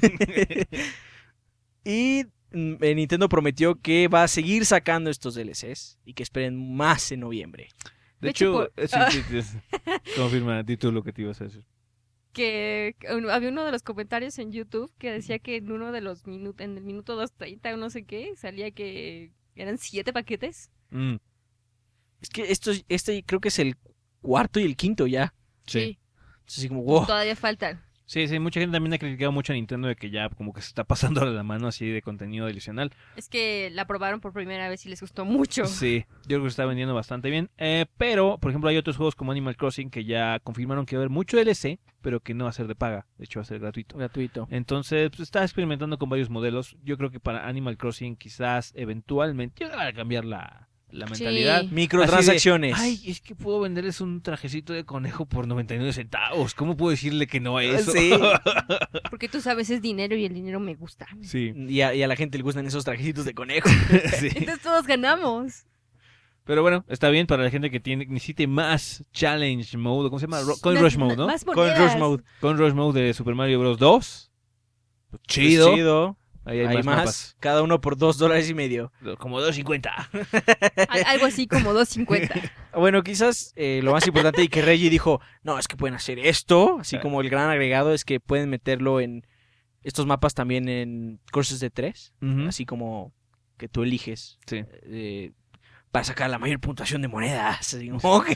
Y Nintendo prometió que va a seguir sacando estos DLCs y que esperen más en noviembre. De De hecho, hecho, sí, confirma, di tú lo que te ibas a decir. Que había uno de los comentarios en YouTube que decía que en uno de los minutos, en el minuto 2:30 o no sé qué, salía que eran 7 paquetes. Mm, Es que este creo que es el cuarto y el quinto ya. sí. Entonces, así como, wow. Todavía faltan. Sí, mucha gente también ha criticado mucho a Nintendo de que ya como que se está pasando la mano así de contenido adicional. Es que la probaron por primera vez y les gustó mucho. Sí, yo creo que se está vendiendo bastante bien. Pero, por ejemplo, hay otros juegos como Animal Crossing que ya confirmaron que va a haber mucho DLC, pero que no va a ser de paga. De hecho, va a ser gratuito. Gratuito. Entonces, pues, está experimentando con varios modelos. Yo creo que para Animal Crossing quizás eventualmente va a cambiar la mentalidad. Sí. Microtransacciones. Ay, es que puedo venderles un trajecito de conejo por 99 centavos. ¿Cómo puedo decirle que no a eso? Sí. Porque tú sabes, es dinero y el dinero me gusta. Sí. Y a la gente le gustan esos trajecitos de conejo. Sí. Entonces todos ganamos. Pero bueno, está bien para la gente que necesite más challenge mode. ¿Cómo se llama? Coin Rush Mode, ¿no? Más Con monedas. Rush Mode. Coin Rush Mode de Super Mario Bros. 2. Pues chido. Pues chido. Ahí hay, Hay más más. mapas. Cada uno por $2.50. Como 2.50. Algo así como 2.50. Bueno, quizás lo más importante y que Reggie dijo, no, es que pueden hacer esto, así como el gran agregado es que pueden meterlo en estos mapas también en courses de 3, Ujú. así como que tú eliges Sí. para sacar la mayor puntuación de monedas. Así como, ok.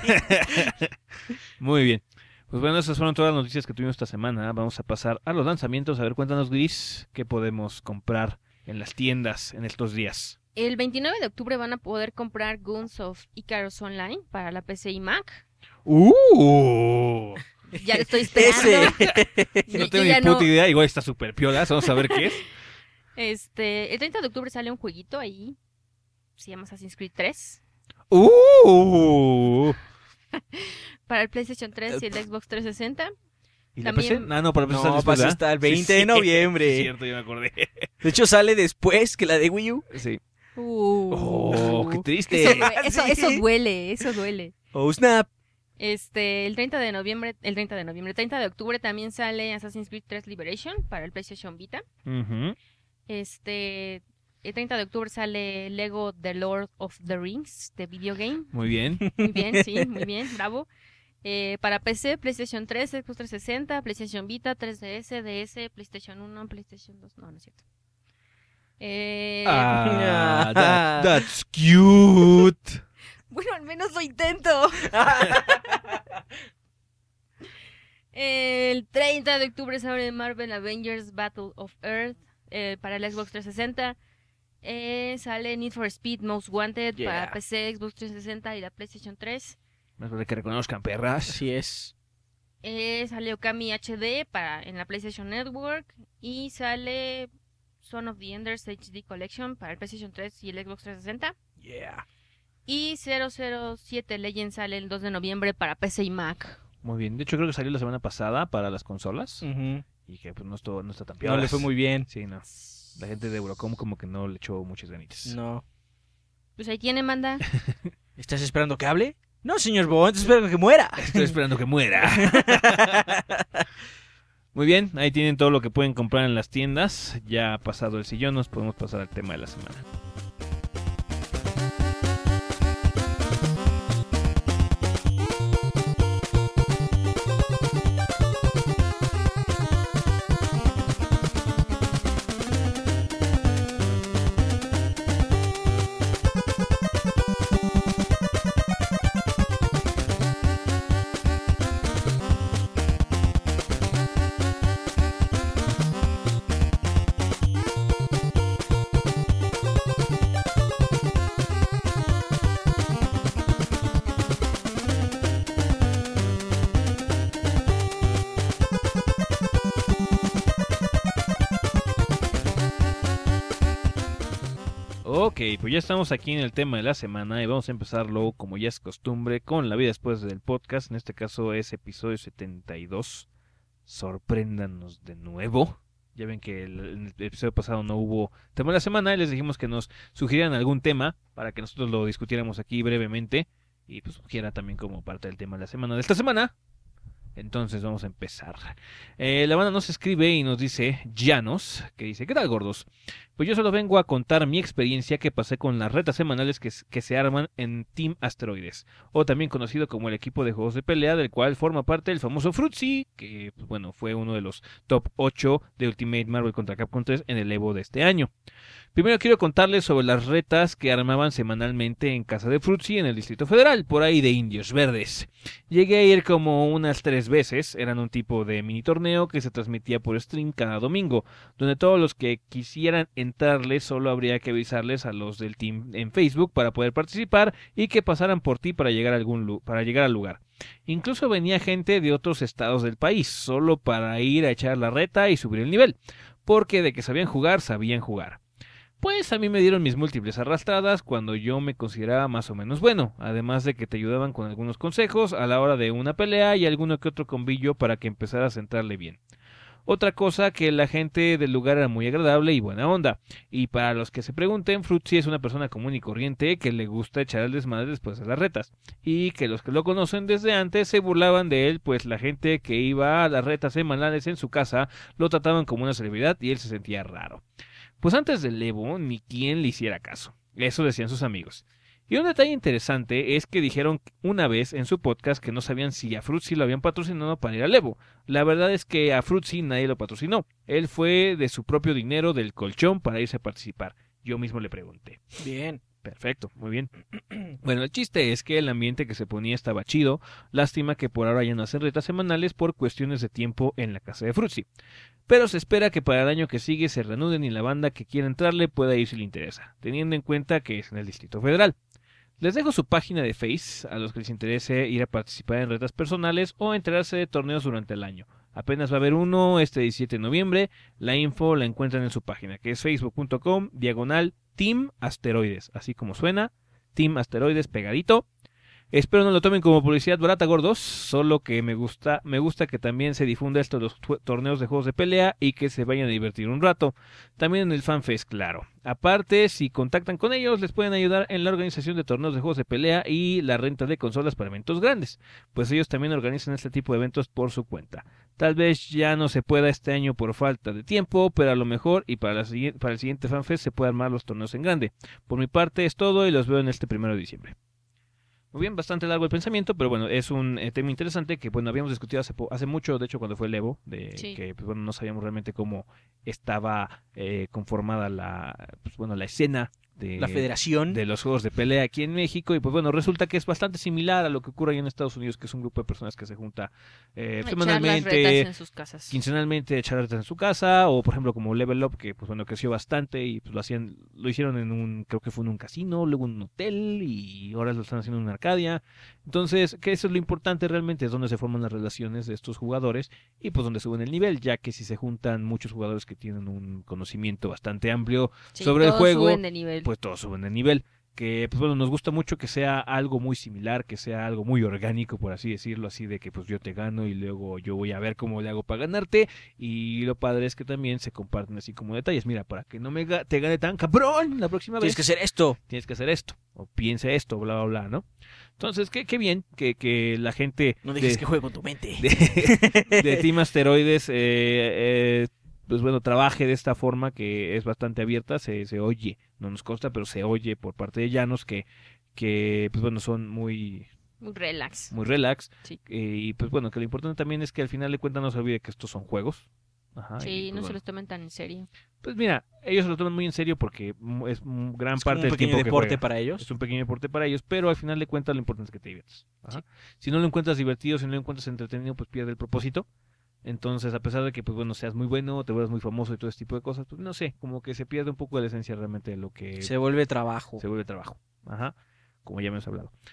Muy bien. Pues bueno, esas fueron todas las noticias que tuvimos esta semana. Vamos a pasar a los lanzamientos. A ver, cuéntanos, Gris, qué podemos comprar en las tiendas en estos días. El 29 de octubre van a poder comprar Guns of Icarus Online para la PC y Mac. Ya lo estoy esperando. No tengo ni puta idea. Igual está súper piola. Vamos a ver qué es. El 30 de octubre sale un jueguito ahí. Se llama Assassin's Creed 3. Para el PlayStation 3 y el Xbox 360. ¿Y la También- PC? Ah, no, para la PC No, sale después, pasa ¿verdad? hasta el 20 de Sí, noviembre. Es cierto, ya me acordé. De hecho, sale después que la de Wii U. Sí. Oh, Qué triste. Eso duele, eso duele. Oh, snap. El 30 de octubre también sale Assassin's Creed 3 Liberation para el PlayStation Vita. Ujú. El 30 de octubre sale Lego The Lord of the Rings de video game. Muy bien. Muy bien, sí, muy bien, bravo. Para PC, PlayStation 3, Xbox 360, PlayStation Vita, 3DS, DS, PlayStation 1, PlayStation 2. No, no es cierto. That's cute. Bueno, al menos lo intento. El 30 de octubre sale Marvel Avengers Battle of Earth para el Xbox 360. Sale Need for Speed Most Wanted para PC, Xbox 360 y la PlayStation 3. Más vale que reconozcan, perras. Así es. Sale Okami HD en la PlayStation Network. Y sale Son of the Enders HD Collection para el PlayStation 3 y el Xbox 360. Yeah. Y 007 Legends sale el 2 de noviembre para PC y Mac. Muy bien. De hecho, creo que salió la semana pasada para las consolas. Ujú. Y que pues no está tan No piola. le fue muy bien. Sí, no. La gente de Eurocom como que no le echó muchas ganitas. No. Pues ahí tiene, manda. ¿Estás esperando que hable? No, señor Bond, espero que muera. Estoy esperando que muera. Muy bien, ahí tienen todo lo que pueden comprar en las tiendas. Ya pasado el sillón, nos podemos pasar al tema de la semana. Ok, pues ya estamos aquí en el tema de la semana y vamos a empezarlo como ya es costumbre con la vida después del podcast. En este caso es episodio 72. Sorpréndanos de nuevo. Ya ven que en el episodio pasado no hubo tema de la semana y les dijimos que nos sugirieran algún tema para que nosotros lo discutiéramos aquí brevemente y pues sugiera también como parte del tema de la semana de esta semana. Entonces vamos a empezar. La banda nos escribe y nos dice Llanos, que dice: ¿qué tal, gordos? Pues yo solo vengo a contar mi experiencia que pasé con las retas semanales que se arman en Team Asteroides, o también conocido como el equipo de juegos de pelea del cual forma parte el famoso Fruitsy, que pues, bueno, fue uno de los top 8 de Ultimate Marvel contra Capcom 3 en el Evo de este año. Primero quiero contarles sobre las retas que armaban semanalmente en casa de Fruitsy en el Distrito Federal, por ahí de Indios Verdes. Llegué a ir como unas 3 veces, eran un tipo de mini torneo que se transmitía por stream cada domingo, donde todos los que quisieran entrarle solo habría que avisarles a los del team en Facebook para poder participar y que pasaran por ti para llegar al lugar. Incluso venía gente de otros estados del país, solo para ir a echar la reta y subir el nivel, porque de que sabían jugar, sabían jugar. Pues a mí me dieron mis múltiples arrastradas cuando yo me consideraba más o menos bueno, además de que te ayudaban con algunos consejos a la hora de una pelea y alguno que otro combillo para que empezaras a entrarle bien. Otra cosa, que la gente del lugar era muy agradable y buena onda. Y para los que se pregunten, Fruitsy es una persona común y corriente que le gusta echar el desmadre después de las retas. Y que los que lo conocen desde antes se burlaban de él, pues la gente que iba a las retas semanales en su casa lo trataban como una celebridad y él se sentía raro. Pues antes del Evo, ni quien le hiciera caso. Eso decían sus amigos. Y un detalle interesante es que dijeron una vez en su podcast que no sabían si a Fruitsy lo habían patrocinado para ir al Evo. La verdad es que a Fruitsy nadie lo patrocinó. Él fue de su propio dinero del colchón para irse a participar. Yo mismo le pregunté. Bien. Perfecto, muy bien. Bueno, el chiste es que el ambiente que se ponía estaba chido. Lástima que por ahora ya no hacen retas semanales por cuestiones de tiempo en la casa de Fruitsy. Pero se espera que para el año que sigue se reanuden y la banda que quiera entrarle pueda ir si le interesa, teniendo en cuenta que es en el Distrito Federal. Les dejo su página de Face a los que les interese ir a participar en retas personales o enterarse de torneos durante el año. Apenas va a haber uno este 17 de noviembre. La info la encuentran en su página, que es facebook.com/Team Asteroides. Así como suena, Team Asteroides pegadito. Espero no lo tomen como publicidad barata, gordos, solo que me gusta que también se difunda esto de los torneos de juegos de pelea y que se vayan a divertir un rato. También en el FanFest, claro. Aparte, si contactan con ellos, les pueden ayudar en la organización de torneos de juegos de pelea y la renta de consolas para eventos grandes, pues ellos también organizan este tipo de eventos por su cuenta. Tal vez ya no se pueda este año por falta de tiempo, pero a lo mejor y para el siguiente FanFest se puede armar los torneos en grande. Por mi parte es todo y los veo en este 1 de diciembre. Muy bien, bastante largo el pensamiento, pero bueno, es un tema interesante que bueno habíamos discutido hace mucho, de hecho cuando fue el Evo, Sí. que pues bueno no sabíamos realmente cómo estaba conformada la escena La federación de los juegos de pelea aquí en México, y pues bueno, resulta que es bastante similar a lo que ocurre ahí en Estados Unidos, que es un grupo de personas que se junta semanalmente, echar las retas en sus casas. quincenalmente, echar retas en su casa, o por ejemplo como Level Up, que pues bueno creció bastante y pues lo hicieron creo que fue en un casino, luego en un hotel y ahora lo están haciendo en una Arcadia. Entonces, que eso es lo importante realmente, es donde se forman las relaciones de estos jugadores y pues donde suben el nivel, ya que si se juntan muchos jugadores que tienen un conocimiento bastante amplio sobre el juego, suben de nivel. pues todos suben de nivel. Que pues bueno, nos gusta mucho que sea algo muy similar, que sea algo muy orgánico, por así decirlo, así de que pues yo te gano y luego yo voy a ver cómo le hago para ganarte, y lo padre es que también se comparten así como detalles. Mira, para que no te gane tan cabrón la próxima vez, tienes que hacer esto. tienes que hacer esto, o piensa esto, bla bla bla, ¿no? Entonces, qué bien que la gente No dejes que juegue con tu mente. de Team Asteroides pues bueno, trabaje de esta forma que es bastante abierta, se oye, no nos consta, pero se oye por parte de Llanos que pues bueno, son muy relax. relax, Sí. y pues bueno, que lo importante también es que al final de cuentas no se olvide que estos son juegos. Ajá, Sí, y, pues, no se bueno, los tomen tan en serio. pues mira, ellos se lo toman muy en serio porque es gran Es como parte un del pequeño tiempo que deporte juegan. para ellos. Es un pequeño deporte para ellos, pero al final de cuentas lo importante es que te diviertas. Ajá. Sí. Si no lo encuentras divertido, si no lo encuentras entretenido, pues pierde el propósito. Entonces, a pesar de que pues bueno, seas muy bueno, te vuelvas muy famoso y todo ese tipo de cosas, pues no sé, como que se pierde un poco de la esencia realmente de lo que Se vuelve trabajo. se vuelve trabajo. Ajá, como ya hemos hablado.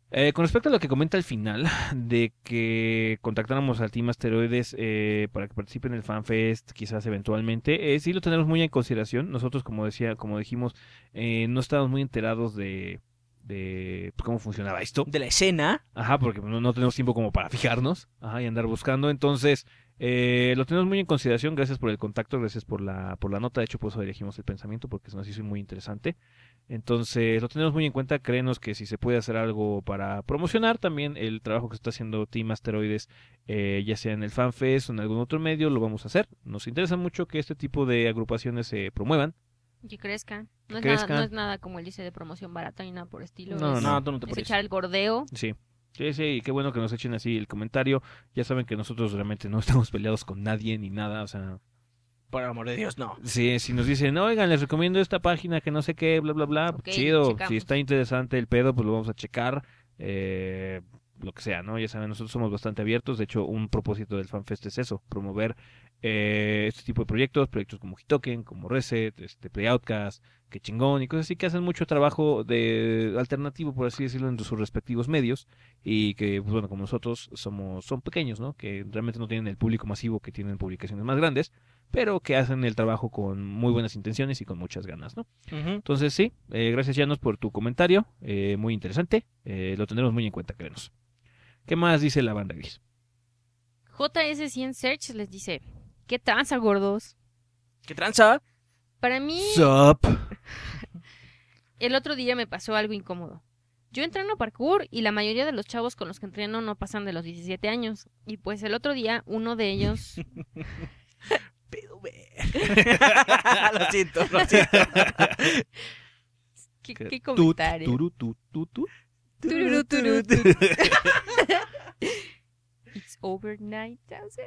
Con respecto a lo que comenta al final, de que contactáramos al Team Asteroides para que participe en el FanFest, quizás eventualmente, sí lo tenemos muy en consideración. Nosotros, como dijimos, no estábamos muy enterados de pues, cómo funcionaba esto. De la escena. Ajá, porque no tenemos tiempo como para fijarnos, ajá, y andar buscando. Entonces, lo tenemos muy en consideración. Gracias por el contacto, gracias por la nota. De hecho, por eso elegimos el pensamiento, porque se nos hizo muy interesante. Entonces, lo tenemos muy en cuenta. Créenos que si se puede hacer algo para promocionar también el trabajo que está haciendo Team Asteroides, ya sea en el FanFest o en algún otro medio, lo vamos a hacer. Nos interesa mucho que este tipo de agrupaciones se promuevan. Que crezcan. No Crezcan. es nada como él dice de promoción barata ni nada por estilo. No, No, tú no te es pareces. echar el gordeo. Sí. Sí, y qué bueno que nos echen así el comentario. Ya saben que nosotros realmente no estamos peleados con nadie ni nada, o sea... Por el amor de Dios, no. Sí, si nos dicen, oigan, les recomiendo esta página que no sé qué, bla, bla, bla, Ok, chido. checamos. Si está interesante el pedo, pues lo vamos a checar. Lo que sea, ¿no? Ya saben, nosotros somos bastante abiertos. De hecho, un propósito del FanFest es eso, promover este tipo de proyectos como Hitoken, como Reset, Play Outcast, Que Chingón y cosas así que hacen mucho trabajo de alternativo, por así decirlo, en sus respectivos medios y que, pues, bueno, como nosotros son pequeños, ¿no? Que realmente no tienen el público masivo que tienen publicaciones más grandes, pero que hacen el trabajo con muy buenas intenciones y con muchas ganas, ¿no? Ujú. Entonces, sí, gracias, Janos, por tu comentario, muy interesante, lo tendremos muy en cuenta, créenos. ¿Qué más dice la banda gris? JS100 Search les dice: ¿Qué tranza, gordos? ¿Qué tranza? Para mí, Sup. el otro día me pasó algo incómodo. Yo entreno parkour y la mayoría de los chavos con los que entreno no pasan de los 17 años. Y pues el otro día uno de ellos... Pedo, Lo siento. ¿Qué comentario? Tut. Tururú, turú, turú. It's over 9000.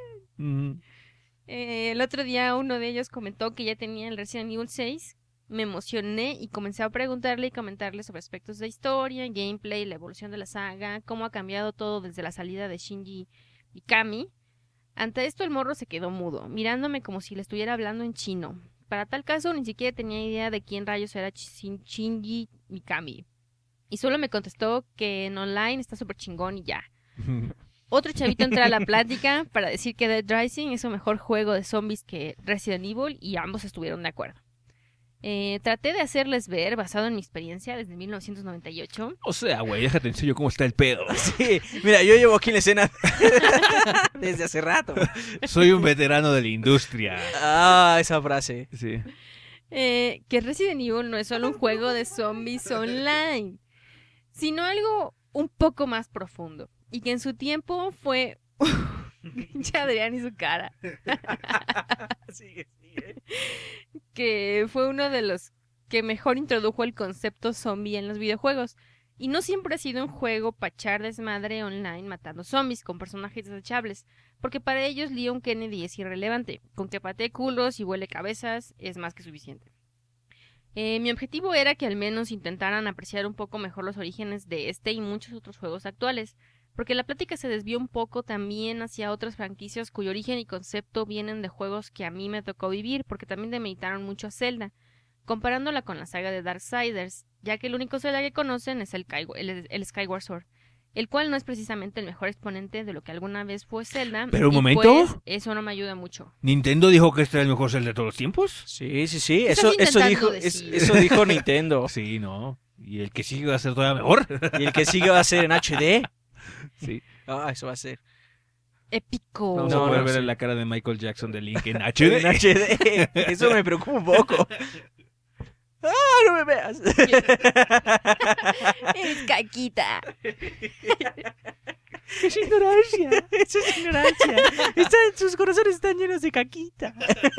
El otro día uno de ellos comentó que ya tenía el Resident Evil 6. Me emocioné y comencé a preguntarle y comentarle sobre aspectos de historia, gameplay, la evolución de la saga, cómo ha cambiado todo desde la salida de Shinji Mikami. Ante esto el morro se quedó mudo, mirándome como si le estuviera hablando en chino. Para tal caso ni siquiera tenía idea de quién rayos era Shinji Mikami. Y solo me contestó que en online está súper chingón y ya. Otro chavito entra a la plática para decir que Dead Rising es un mejor juego de zombies que Resident Evil y ambos estuvieron de acuerdo. Traté de hacerles ver, basado en mi experiencia desde 1998. O sea, güey, déjate enseño cómo está el pedo. Sí, mira, yo llevo aquí en la escena desde hace rato. Soy un veterano de la industria. Ah, esa frase. Sí. Que Resident Evil no es solo un juego de zombies online, sino algo un poco más profundo. Y que en su tiempo fue... Ya Adrián y su cara. Sigue. Que fue uno de los que mejor introdujo el concepto zombie en los videojuegos. Y no siempre ha sido un juego para echar desmadre online matando zombies con personajes desechables, porque para ellos Leon Kennedy es irrelevante. Con que patee culos y huele cabezas es más que suficiente. Mi objetivo era que al menos intentaran apreciar un poco mejor los orígenes de este y muchos otros juegos actuales, porque la plática se desvió un poco también hacia otras franquicias cuyo origen y concepto vienen de juegos que a mí me tocó vivir, porque también demeritaron mucho a Zelda, comparándola con la saga de Darksiders, ya que el único Zelda que conocen es el Skyward Sword, el cual no es precisamente el mejor exponente de lo que alguna vez fue Zelda. Pero un y momento. pues, eso no me ayuda mucho. ¿Nintendo dijo que este era el mejor Zelda de todos los tiempos? Sí. ¿Qué Eso estás intentando dijo, decir? eso dijo Nintendo. Sí, no. Y el que sigue va a ser todavía mejor. Y el que sigue va a ser en HD. Sí. Ah, eso va a ser. Épico. Vamos No, a poder no, ver sí. la cara de Michael Jackson de Link en En HD. HD. Eso me preocupa un poco. ¡Ah, no me veas! Eres caquita. ¡Es ignorancia! ¡Eso es ignorancia! Sus corazones están llenos de caquita.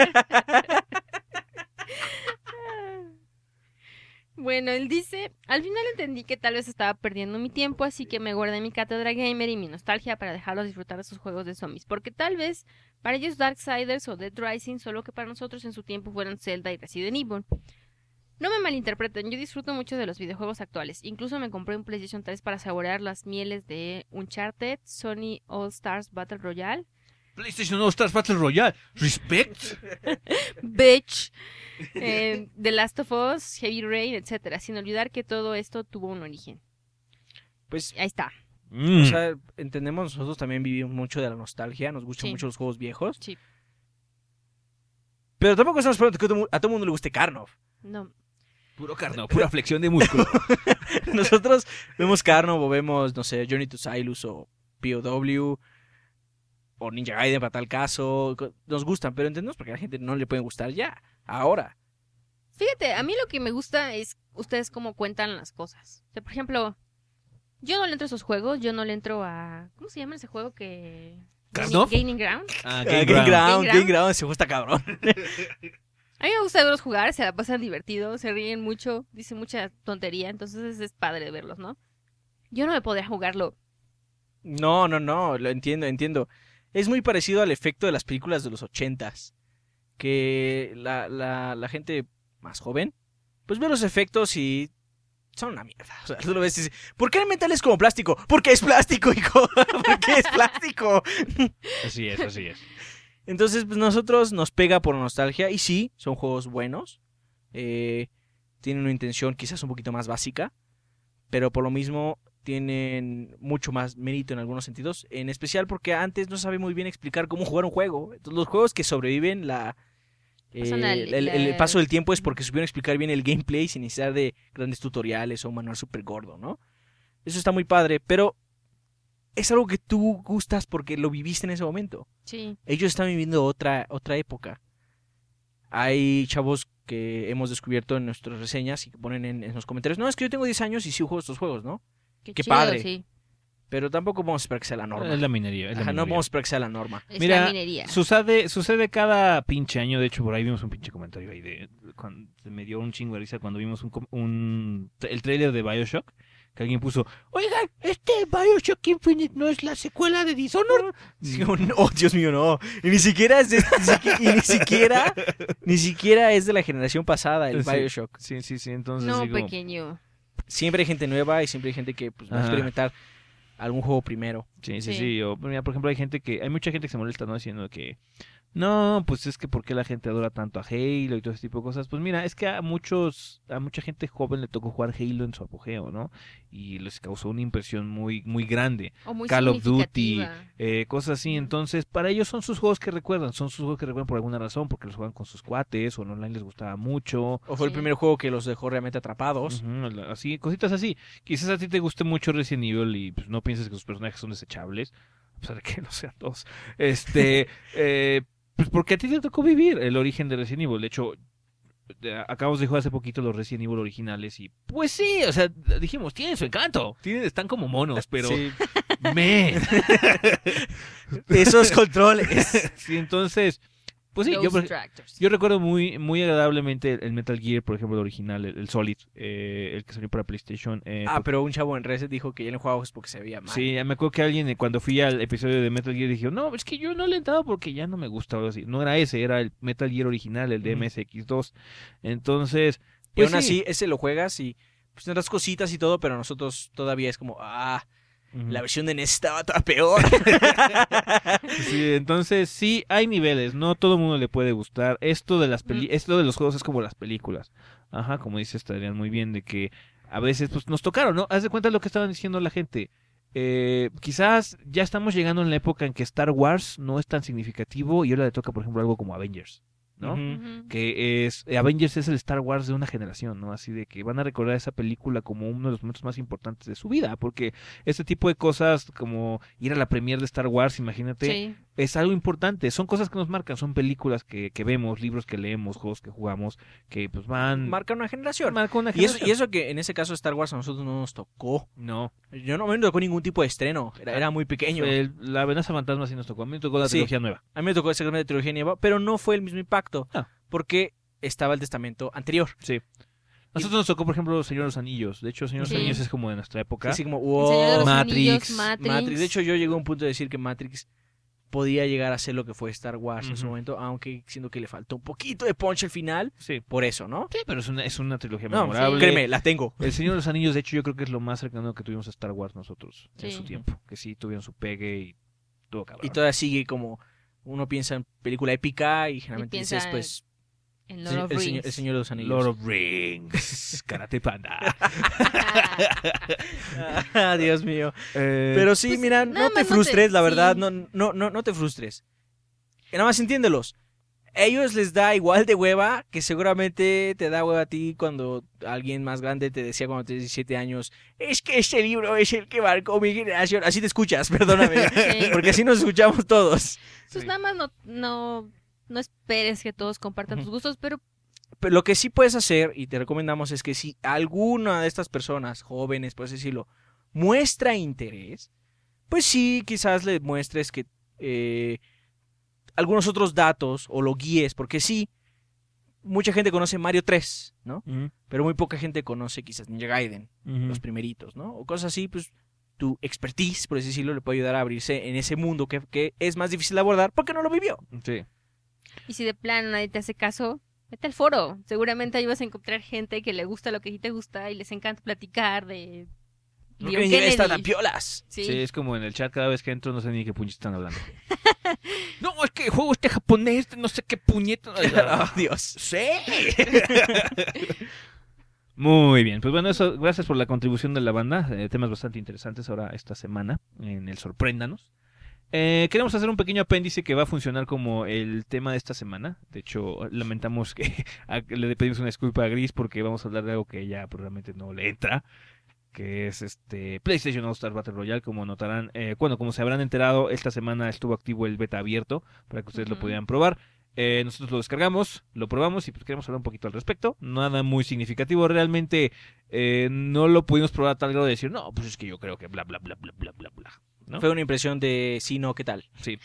Bueno, él dice, al final entendí que tal vez estaba perdiendo mi tiempo, así que me guardé mi cátedra gamer y mi nostalgia para dejarlos disfrutar de sus juegos de zombies, porque tal vez para ellos Darksiders o Dead Rising, solo que para nosotros en su tiempo fueron Zelda y Resident Evil. No me malinterpreten, yo disfruto mucho de los videojuegos actuales, incluso me compré un PlayStation 3 para saborear las mieles de Uncharted, Sony All Stars Battle Royale, PlayStation All Stars Battle Royale. Respect. Bitch, The Last of Us, Heavy Rain, etcétera, sin olvidar que todo esto tuvo un origen. Pues, Ahí está. o sea, entendemos, nosotros también vivimos mucho de la nostalgia, nos gustan Sí. mucho los juegos viejos. Sí. Pero tampoco estamos esperando que a todo el mundo le guste Karnov. No. Puro carno, pura flexión de músculo. Nosotros vemos Karnov o vemos, no sé, Journey to Silas o POW o Ninja Gaiden para tal caso. Nos gustan, pero entendemos porque a la gente no le puede gustar ya, ahora. Fíjate, a mí lo que me gusta es ustedes cómo cuentan las cosas. O sea, por ejemplo, yo no le entro a esos juegos, yo no le entro a... ¿Cómo se llama ese juego que...? ¿Karnov? Gaining Ground. Game Game Ground. Ground, ese juego está cabrón. A mí me gusta verlos jugar, se la pasan divertido, se ríen mucho, dicen mucha tontería, entonces es padre verlos, ¿no? Yo no me podría jugarlo. No, lo entiendo. Es muy parecido al efecto de las películas de los 80s. Que la gente más joven, pues ve los efectos y son una mierda. O sea, tú lo ves y dices, ¿por qué el metal es como plástico? Porque es plástico, hijo. Porque es plástico. Así es. Entonces, pues nosotros nos pega por nostalgia. Y sí, son juegos buenos. Tienen una intención quizás un poquito más básica. Pero por lo mismo tienen mucho más mérito en algunos sentidos. En especial porque antes no sabe muy bien explicar cómo jugar un juego. Entonces, los juegos que sobreviven el paso del tiempo es porque supieron explicar bien el gameplay sin necesidad de grandes tutoriales o un manual súper gordo, ¿no? Eso está muy padre, pero es algo que tú gustas porque lo viviste en ese momento. Sí. Ellos están viviendo otra época. Hay chavos que hemos descubierto en nuestras reseñas y que ponen en los comentarios, no, es que yo tengo 10 años y sí juego estos juegos, ¿no? Qué chido, padre. Sí. Pero tampoco vamos a esperar que sea la norma. Es la minería. Ajá, no vamos a esperar que sea la norma. Es Mira, la minería. Sucede cada pinche año. De hecho, por ahí vimos un pinche comentario ahí me dio un chingo de risa cuando vimos el trailer de BioShock. Que alguien puso, oigan, BioShock Infinite no es la secuela de Dishonored. Sí, oh, Dios mío, no. Y ni siquiera es ni siquiera es de la generación pasada el Sí. BioShock. Sí, entonces No, digo, pequeño. Siempre hay gente nueva y siempre hay gente que pues, va a Ajá. experimentar algún juego primero. Sí. Mira, por ejemplo, hay mucha gente que se molesta, ¿no? Diciendo que, no, pues es que ¿por qué la gente adora tanto a Halo y todo ese tipo de cosas? Pues mira, es que a mucha gente joven le tocó jugar Halo en su apogeo, ¿no? Y les causó una impresión muy, muy grande. O muy Call of Duty, significativa. cosas así. Entonces, para ellos son sus juegos que recuerdan por alguna razón, porque los juegan con sus cuates, o en online les gustaba mucho. O fue el Sí. primer juego que los dejó realmente atrapados. Ujú, así, cositas así. Quizás a ti te guste mucho Resident Evil y pues, no pienses que sus personajes son desechables, a pesar de que no sean todos. Pues porque a ti te tocó vivir el origen de Resident Evil. De hecho, acabamos de jugar hace poquito los Resident Evil originales y pues sí, o sea, dijimos, tienen su encanto, están como monos, pero Sí. me. Esos controles. Sí, entonces, pues sí, Those tractors. yo recuerdo muy, muy agradablemente el Metal Gear, por ejemplo, el original, el Solid, el que salió para PlayStation. Pero un chavo en Reset dijo que ya no jugaba porque se veía mal. Sí, me acuerdo que alguien cuando fui al episodio de Metal Gear dijo, no, es que yo no le he entrado porque ya no me gusta o algo así. No era ese, era el Metal Gear original, el de Ujú. MSX2. Entonces, Y pues aún sí. así, ese lo juegas y pues tendrás cositas y todo, pero nosotros todavía es como, Ujú. la versión de NES estaba toda peor. Sí, entonces sí hay niveles, no todo el mundo le puede gustar. Esto de esto de los juegos es como las películas. Ajá, como dice Adrián muy bien, de que a veces pues nos tocaron, ¿no? Haz de cuenta lo que estaban diciendo la gente. Quizás ya estamos llegando en la época en que Star Wars no es tan significativo y ahora le toca, por ejemplo, algo como Avengers, ¿no? Ujú. Ujú. Que es Avengers es el Star Wars de una generación, ¿no? Así de que van a recordar esa película como uno de los momentos más importantes de su vida, porque este tipo de cosas como ir a la premiere de Star Wars, imagínate, Sí. es algo importante, son cosas que nos marcan, son películas que vemos, libros que leemos, juegos que jugamos, que pues Marca una generación. marcan una Y generación. eso que en ese caso Star Wars a nosotros no nos tocó. No, No me tocó ningún tipo de estreno. Era muy pequeño. la amenaza fantasma sí nos tocó, a mí me tocó la Sí. trilogía nueva. A mí me tocó esa gran trilogía nueva, pero no fue el mismo impacto. Ah. Porque estaba el testamento anterior. Sí. Nosotros nos tocó, por ejemplo, Señor de los Anillos. De hecho, Señor de los Sí. Anillos es como de nuestra época. Así como, El Señor de los Matrix, Anillos, Matrix. De hecho, yo llegué a un punto de decir que Matrix podía llegar a ser lo que fue Star Wars en su Ujú. momento, aunque siento que le faltó un poquito de punch al final. Sí. Por eso, ¿no? Sí, pero es una trilogía No, memorable. créeme, la tengo. El Señor de los Anillos, de hecho, yo creo que es lo más cercano que tuvimos a Star Wars nosotros en Sí. su tiempo. Que sí, tuvieron su pegue y todo cabrón. Y todavía sigue como uno piensa en película épica y generalmente piensa dices, pues, En Lord of Rings. El Señor de los Anillos. Lord of Rings. Karate Panda. Dios mío. Pero Pero sí, Pues, mira, nada no te más no frustres, te- la sí. verdad, no te frustres. Nada más entiéndelos. Ellos les da igual de hueva que seguramente te da hueva a ti cuando alguien más grande te decía cuando tenías 17 años, es que este libro es el que marcó mi generación. Así te escuchas, perdóname, Sí. porque así nos escuchamos todos. Pues nada más no esperes que todos compartan tus gustos, pero Pero lo que sí puedes hacer, y te recomendamos, es que si alguna de estas personas, jóvenes, por así decirlo, muestra interés, pues sí, quizás le muestres que algunos otros datos o lo guíes, porque sí, mucha gente conoce Mario 3, ¿no? Ujú, Pero muy poca gente conoce quizás Ninja Gaiden, ujú. los primeritos, ¿no? O cosas así, pues tu expertise, por así decirlo, le puede ayudar a abrirse en ese mundo que es más difícil de abordar porque no lo vivió. Sí. y si de plano nadie te hace caso, vete al foro. Seguramente ahí vas a encontrar gente que le gusta lo que a ti te gusta y les encanta platicar de No Leon quieren estar Kennedy. tan piolas. Sí. Sí, es como en el chat cada vez que entro no sé ni qué puñetas están hablando. No, es que el juego este japonés, no sé qué puñetas. Oh, Dios. Sí. Muy bien, pues bueno, eso, gracias por la contribución de la banda. Temas bastante interesantes ahora esta semana en el Sorpréndanos. Queremos hacer un pequeño apéndice que va a funcionar como el tema de esta semana. De hecho, lamentamos que le pedimos una disculpa a Gris porque vamos a hablar de algo que ella pues, realmente no le entra, que es PlayStation All Star Battle Royale. Como notarán, como se habrán enterado, esta semana estuvo activo el beta abierto para que ustedes lo Ujú. pudieran probar. Nosotros lo descargamos, lo probamos y pues queremos hablar un poquito al respecto. Nada muy significativo, realmente no lo pudimos probar a tal grado de decir, no, pues es que yo creo que bla, bla, bla, bla, bla, bla, bla. ¿No? Fue una impresión de sí, no, ¿qué tal? Sí.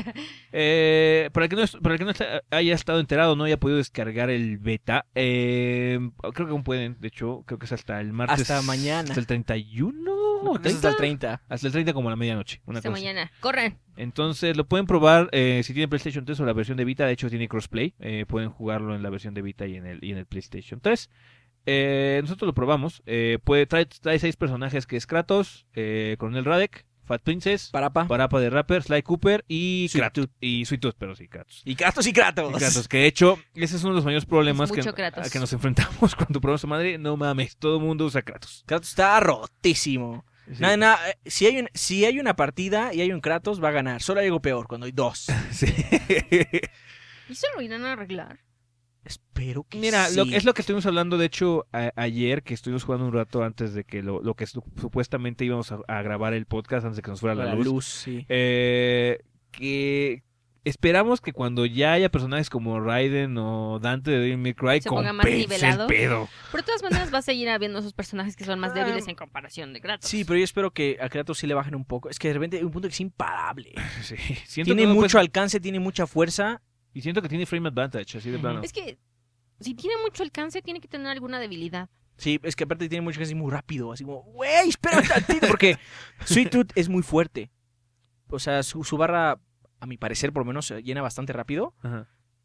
Para el que no haya estado enterado, no haya podido descargar el beta, creo que aún pueden, de hecho, creo que es hasta el martes. Hasta mañana. Hasta el 31. No, ¿o creo que es hasta el 30? 30. Hasta el 30 como a la medianoche. Una Hasta cosa así. mañana. Corran. Entonces lo pueden probar si tienen PlayStation 3 o la versión de Vita. De hecho tiene crossplay. Pueden jugarlo en la versión de Vita y en el PlayStation 3. Nosotros lo probamos. Trae 6 personajes que es Kratos, Coronel Radek, Fat Princess, Parapa. Parapa de Rapper, Sly Cooper y Sweet Kratos. Y Sweet Tooth, pero sí, Kratos. Y Kratos y Kratos. Y Kratos, que de hecho, ese es uno de los mayores problemas Es que, mucho Kratos. a que nos enfrentamos cuando probamos a madre. No mames, todo el mundo usa Kratos. Kratos está rotísimo. Sí. Nada, si hay una partida y hay un Kratos, va a ganar. Solo hay algo peor, cuando hay dos. Sí. ¿Y se lo irán a arreglar? Espero que Mira, sí. es lo que estuvimos hablando, de hecho, ayer, que estuvimos jugando un rato antes de que lo que supuestamente íbamos a grabar el podcast, antes de que nos fuera la luz. sí. Que esperamos que cuando ya haya personajes como Raiden o Dante de Devil May Cry, Se ponga más compense el nivelado. pedo. Pero de todas maneras va a seguir habiendo esos personajes que son más Ah. débiles en comparación de Kratos. Sí, pero yo espero que a Kratos sí le bajen un poco. Es que de repente hay un punto que es imparable. Sí. Siento Tiene que no mucho puede- alcance, tiene mucha fuerza. Y siento que tiene frame advantage, así de Ujú. plano. Es que si tiene mucho alcance, tiene que tener alguna debilidad. Sí, es que aparte tiene mucho alcance muy rápido. Así como, güey, espera un tantito. Porque Sweet Tooth es muy fuerte. O sea, su barra, a mi parecer, por lo menos, se llena bastante rápido. Ajá.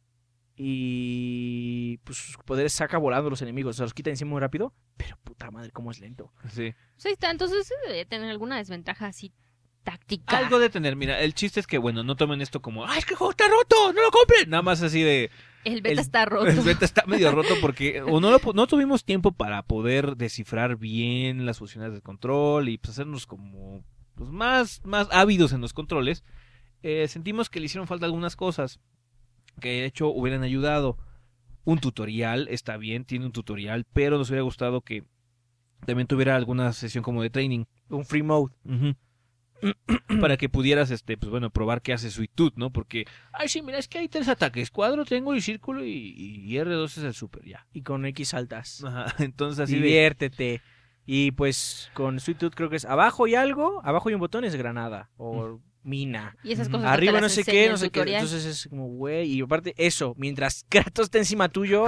Y pues sus poderes saca volando a los enemigos. O sea, los quita encima muy rápido. Pero puta madre, cómo es lento. Sí. Pues ahí está, entonces debe tener alguna desventaja así táctica. Algo de tener, mira, el chiste es que, bueno, no tomen esto como, ¡ay, es que el juego está roto! ¡No lo compren! Nada más así de, El beta el- está roto. el beta está medio roto porque o no tuvimos tiempo para poder descifrar bien las funciones del control y pues hacernos como pues, más ávidos en los controles. Sentimos que le hicieron falta algunas cosas que de hecho hubieran ayudado. Un tutorial, está bien, tiene un tutorial, pero nos hubiera gustado que también tuviera alguna sesión como de training. Un free mode. Ujú. Para que pudieras, pues bueno, probar qué hace Sweet Tooth, ¿no? Porque, ay, sí, mira, es que hay 3 ataques, cuadro, triángulo y círculo y R2 es el super, ya. Y con X saltas. Ajá, entonces así de... Diviértete. Y pues con Sweet Tooth creo que es abajo y algo. Abajo y un botón es granada. O mina. Y esas Ujú. cosas Arriba te no las sé enseña qué, el no sé qué. tutorial. Entonces es como, güey. Y aparte, eso, mientras Kratos está encima tuyo.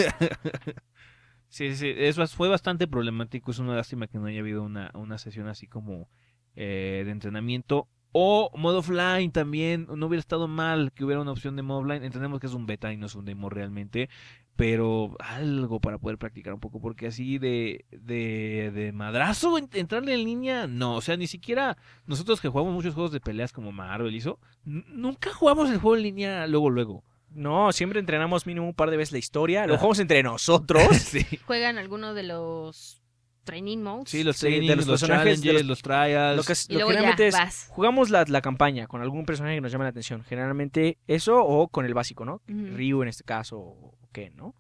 Sí, eso fue bastante problemático, es una lástima que no haya habido una sesión así como de entrenamiento. O modo offline también, no hubiera estado mal que hubiera una opción de modo offline. Entendemos que es un beta y no es un demo realmente, pero algo para poder practicar un poco, porque así de madrazo entrarle en línea, no, o sea, ni siquiera nosotros que jugamos muchos juegos de peleas como Marvel hizo, nunca jugamos el juego en línea luego. No, siempre entrenamos mínimo un par de veces la historia. Lo jugamos entre nosotros. Sí. Juegan alguno de los training modes. Sí, los Sí, trainings, de los los personajes, challenges, de los trials. Lo que, Y lo luego que ya generalmente es, vas. jugamos la campaña con algún personaje que nos llame la atención. Generalmente eso o con el básico, ¿no? Ujú. Ryu en este caso, o qué, ¿no?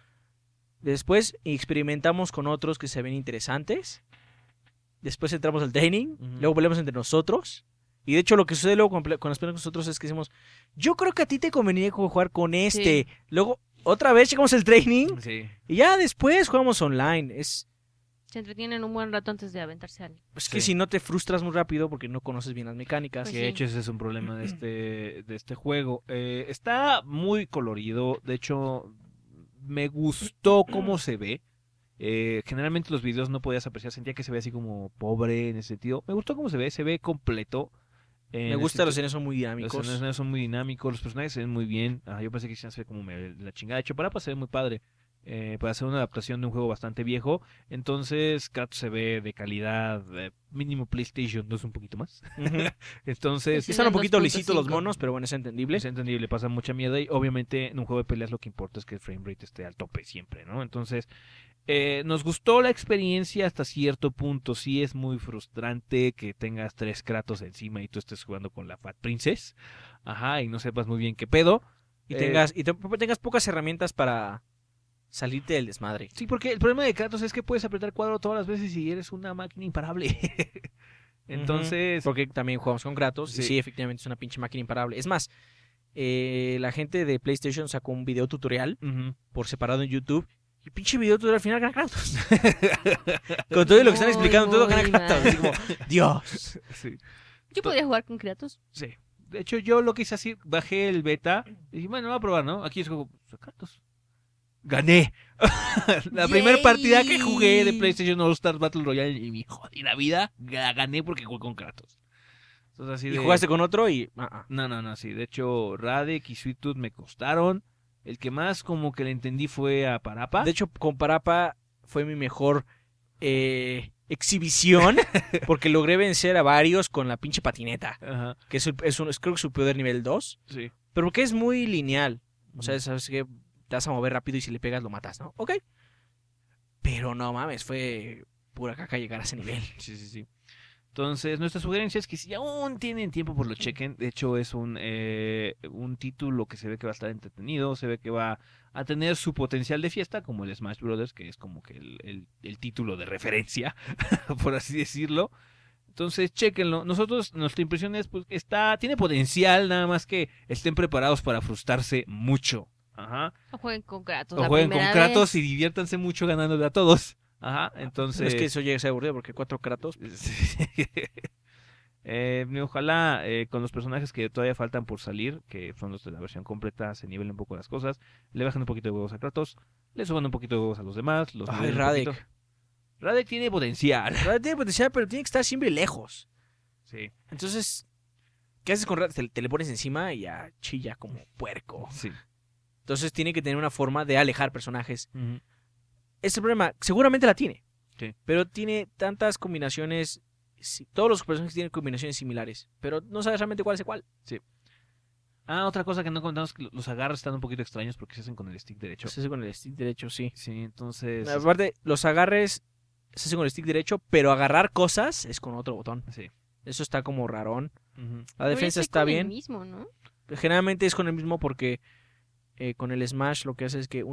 Después experimentamos con otros que se ven interesantes. Después entramos al training. Ujú. Luego volvemos entre nosotros. Y de hecho lo que sucede luego con los con nosotros es que decimos, yo creo que a ti te convenía jugar con este. Luego otra vez llegamos al training. Sí. Y ya después jugamos online. Es Se entretienen un buen rato antes de aventarse al... que Sí. si no te frustras muy rápido porque no conoces bien las mecánicas. Pues Sí, sí. de hecho ese es un problema de este juego. Está muy colorido, de hecho me gustó cómo se ve. Generalmente los videos no podías apreciar, sentía que se ve así como pobre en ese sentido. Me gustó cómo se ve completo. Me gusta, los escenarios son muy Los dinámicos. escenarios son muy dinámicos, los personajes se ven muy bien. Yo pensé que iban a ser como la chingada. De hecho, para se ve muy padre. Para hacer una adaptación de un juego bastante viejo. Entonces, Kratos se ve de calidad mínimo PlayStation 2 un poquito más. Ujú. Entonces, Sí, Están un los poquito 2.5. lisitos los monos, pero bueno, es entendible. es entendible, pasa mucha mierda. Y obviamente en un juego de peleas lo que importa es que el frame rate esté al tope siempre, ¿no? Entonces, nos gustó la experiencia hasta cierto punto. Sí es muy frustrante que tengas 3 Kratos encima y tú estés jugando con la Fat Princess. Ajá, y no sepas muy bien qué pedo. Y tengas pocas herramientas para salirte del desmadre. Sí, porque el problema de Kratos es que puedes apretar cuadro todas las veces y eres una máquina imparable. Entonces, Porque también jugamos con Kratos. Sí. Y sí, efectivamente es una pinche máquina imparable. Es más, la gente de PlayStation sacó un video tutorial ujú. por separado en YouTube. Y pinche video tutorial al final gana Kratos. Con todo lo que están explicando, todo gana Muy Kratos. mal. Así como, Dios. Sí, Yo podría jugar con Kratos. sí. De hecho, yo lo que hice así, bajé el beta y dije, bueno, voy a probar, ¿no? Aquí es como, Kratos. Gané. La primera Yay. partida que jugué de PlayStation All Stars Battle Royale en mi jodida vida, la gané porque jugué con Kratos. Entonces, así Y de... jugaste con otro y... No, sí. De hecho, Radek y Sweet Tooth me costaron. El que más como que le entendí fue a Parapa. De hecho, con Parapa fue mi mejor exhibición porque logré vencer a varios con la pinche patineta. Ajá, Que creo que su poder nivel 2. sí. Pero porque es muy lineal. O sea, sabes que te vas a mover rápido y si le pegas lo matas, ¿no? Ok. Pero no mames, fue pura caca llegar a ese nivel. Sí. Entonces, nuestra sugerencia es que si aún tienen tiempo, pues lo chequen. De hecho, es un título que se ve que va a estar entretenido, se ve que va a tener su potencial de fiesta, como el Smash Brothers, que es como que el título de referencia, por así decirlo. Entonces, chéquenlo. Nuestra impresión es pues tiene potencial, nada más que estén preparados para frustrarse mucho. Ajá. O jueguen con Kratos. O la jueguen con primera Kratos vez. y diviértanse mucho ganándole a todos. Ajá, entonces... Es que eso llega a ser aburrido porque 4 Kratos. Sí. Ojalá con los personajes que todavía faltan por salir, que son los de la versión completa, se nivelen un poco las cosas, le bajan un poquito de huevos a Kratos, le suban un poquito de huevos a los demás, los Ay, nivelen un Radek. poquito. Radek tiene potencial. Radek tiene potencial, pero tiene que estar siempre lejos. Sí, Entonces, ¿qué haces con Radek? Te le pones encima y ya chilla como puerco. sí. Entonces tiene que tener una forma de alejar personajes. Ujú. Este problema, seguramente la tiene. Sí. Pero tiene tantas combinaciones. Todos los personajes tienen combinaciones similares. Pero no sabes realmente cuál es cuál. Otra cosa que no comentamos es que los agarres están un poquito extraños porque se hacen con el stick derecho. Se hace con el stick derecho, sí. Sí, entonces... Aparte, los agarres se hace con el stick derecho, pero agarrar cosas es con otro botón. Sí. Eso está como rarón. Ujú. La defensa Debería ser está con el bien. mismo, ¿no? Generalmente es con el mismo porque con el Smash lo que hace es que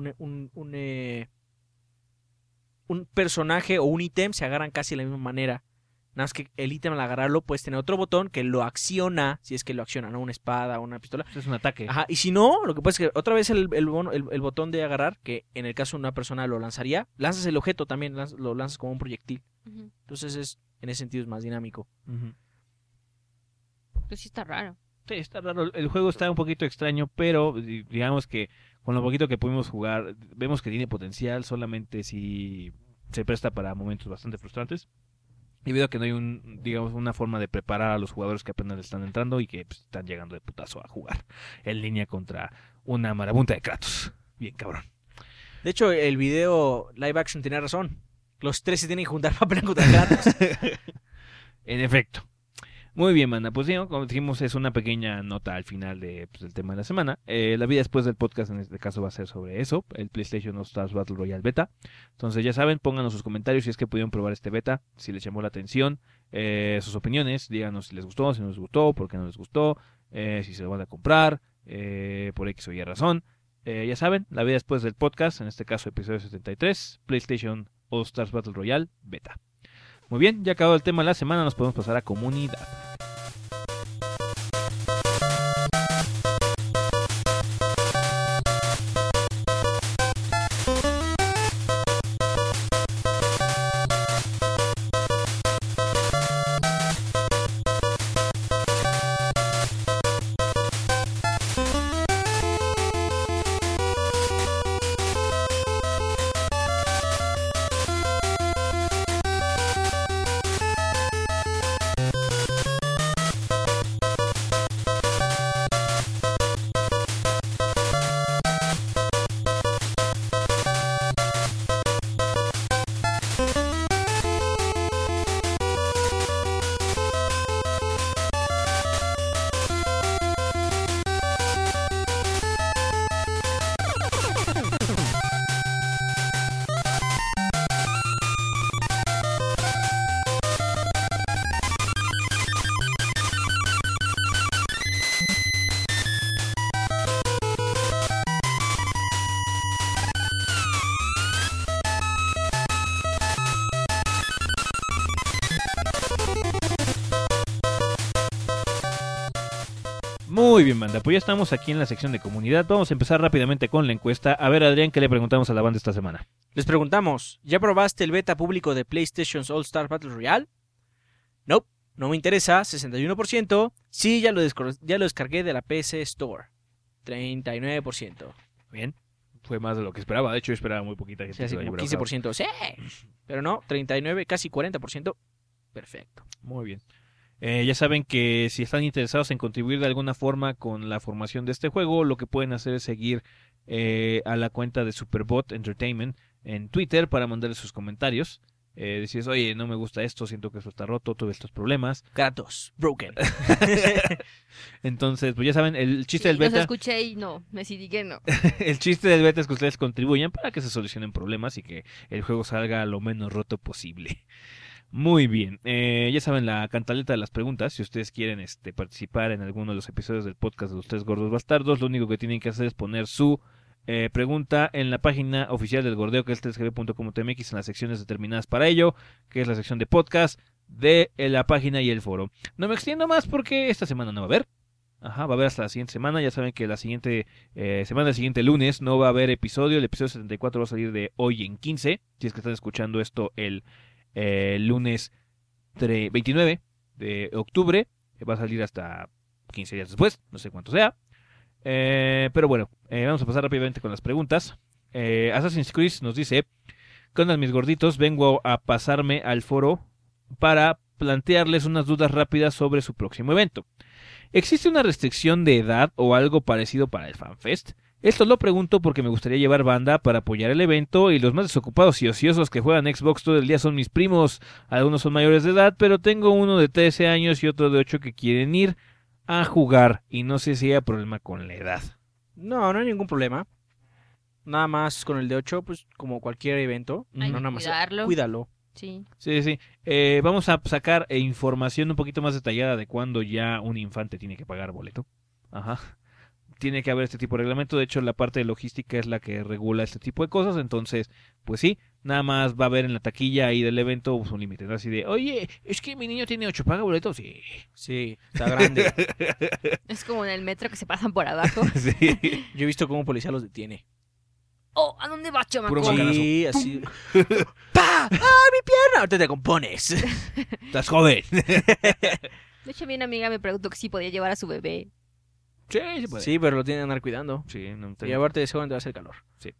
un personaje o un ítem se agarran casi de la misma manera. Nada más que el ítem al agarrarlo puedes tener otro botón que lo acciona, si es que lo acciona, ¿no? Una espada o una pistola. Es un ataque. Ajá, y si no, lo que pasa es que otra vez el botón de agarrar, que en el caso de una persona lo lanzaría, lanzas el objeto también, lo lanzas como un proyectil. Ujú. Entonces en ese sentido es más dinámico. Ujú. Pues sí está raro. Sí, está raro. El juego está un poquito extraño, pero digamos que con lo poquito que pudimos jugar, vemos que tiene potencial, solamente si se presta para momentos bastante frustrantes. Y debido a que no hay una forma de preparar a los jugadores que apenas están entrando y que pues, están llegando de putazo a jugar en línea contra una marabunta de Kratos. Bien cabrón. De hecho, el video live action tenía razón. Los tres se tienen que juntar para pelear contra Kratos. En efecto. Muy bien, mana. Pues sí, ¿no? Como dijimos, es una pequeña nota al final del tema de la semana. La vida después del podcast en este caso va a ser sobre eso, el PlayStation All Stars Battle Royale Beta. Entonces ya saben, pónganos sus comentarios si es que pudieron probar este beta, si les llamó la atención, sus opiniones, díganos si les gustó, si no les gustó, por qué no les gustó, si se lo van a comprar, por X o Y razón. Ya saben, la vida después del podcast, en este caso episodio 73, PlayStation All Stars Battle Royale Beta. Muy bien, ya acabado el tema de la semana, nos podemos pasar a comunidad. Muy bien, banda, pues ya estamos aquí en la sección de comunidad. Vamos a empezar rápidamente con la encuesta. A ver, Adrián, ¿qué le preguntamos a la banda esta semana? Les preguntamos, ¿ya probaste el beta público de PlayStation's All Star Battle Royale? Nope, no me interesa, 61%. Sí, ya lo descargué de la PC Store, 39%. Bien, fue más de lo que esperaba. De hecho, yo esperaba muy poquita gente. Sí, así que lo como haya 15%, sí. Pero no, 39, casi 40%. Perfecto. Muy bien. Ya saben que si están interesados en contribuir de alguna forma con la formación de este juego, lo que pueden hacer es seguir a la cuenta de Superbot Entertainment en Twitter para mandarle sus comentarios. Decís, oye, no me gusta esto, siento que esto está roto, tuve estos problemas. Kratos, broken. Entonces, pues ya saben, el chiste del Los beta... escuché y no, me decidí que no. El chiste del beta es que ustedes contribuyan para que se solucionen problemas y que el juego salga lo menos roto posible. Muy bien, ya saben la cantaleta de las preguntas. Si ustedes quieren participar en alguno de los episodios del podcast de los Tres Gordos Bastardos, lo único que tienen que hacer es poner su pregunta en la página oficial del Gordeo, que es 3gb.com.mx, en las secciones determinadas para ello, que es la sección de podcast de la página y el foro. No me extiendo más porque esta semana no va a haber. Ajá, va a haber hasta la siguiente semana. Ya saben que la siguiente semana, el siguiente lunes, no va a haber episodio. El episodio 74 va a salir de hoy en 15. Si es que están escuchando esto el lunes 29 de octubre, va a salir hasta 15 días después, no sé cuánto sea. Pero bueno, vamos a pasar rápidamente con las preguntas. Assassin's Creed nos dice: ¿qué onda, mis gorditos? Vengo a pasarme al foro para plantearles unas dudas rápidas sobre su próximo evento. ¿Existe una restricción de edad o algo parecido para el FanFest? Esto lo pregunto porque me gustaría llevar banda para apoyar el evento y los más desocupados y ociosos que juegan Xbox todo el día son mis primos. Algunos son mayores de edad, pero tengo uno de 13 años y otro de 8 que quieren ir a jugar y no sé si hay problema con la edad. No, no hay ningún problema. Nada más con el de 8, pues como cualquier evento. Hay no que nada más. cuidarlo. Cuídalo. Sí. Sí. Vamos a sacar información un poquito más detallada de cuándo ya un infante tiene que pagar boleto. Ajá. Tiene que haber este tipo de reglamento. De hecho, la parte de logística es la que regula este tipo de cosas. Entonces, pues sí, nada más va a haber en la taquilla ahí del evento pues, un límite, ¿no? Así de, oye, es que mi niño tiene 8, ¿paga boleto? Sí. Sí, está grande. Es como en el metro que se pasan por abajo. Sí. Yo he visto cómo un policía los detiene. Oh, ¿a dónde vas, chamaco? Puro macanazo. Sí, así. ¡Pa! ¡Ah, mi pierna! Ahorita te compones. Estás joven. De hecho, mi una amiga me preguntó que si podía llevar a su bebé. Sí, se puede. Sí, pero lo tienen que andar cuidando. Sí, no Y aparte de seguro te va a hacer calor.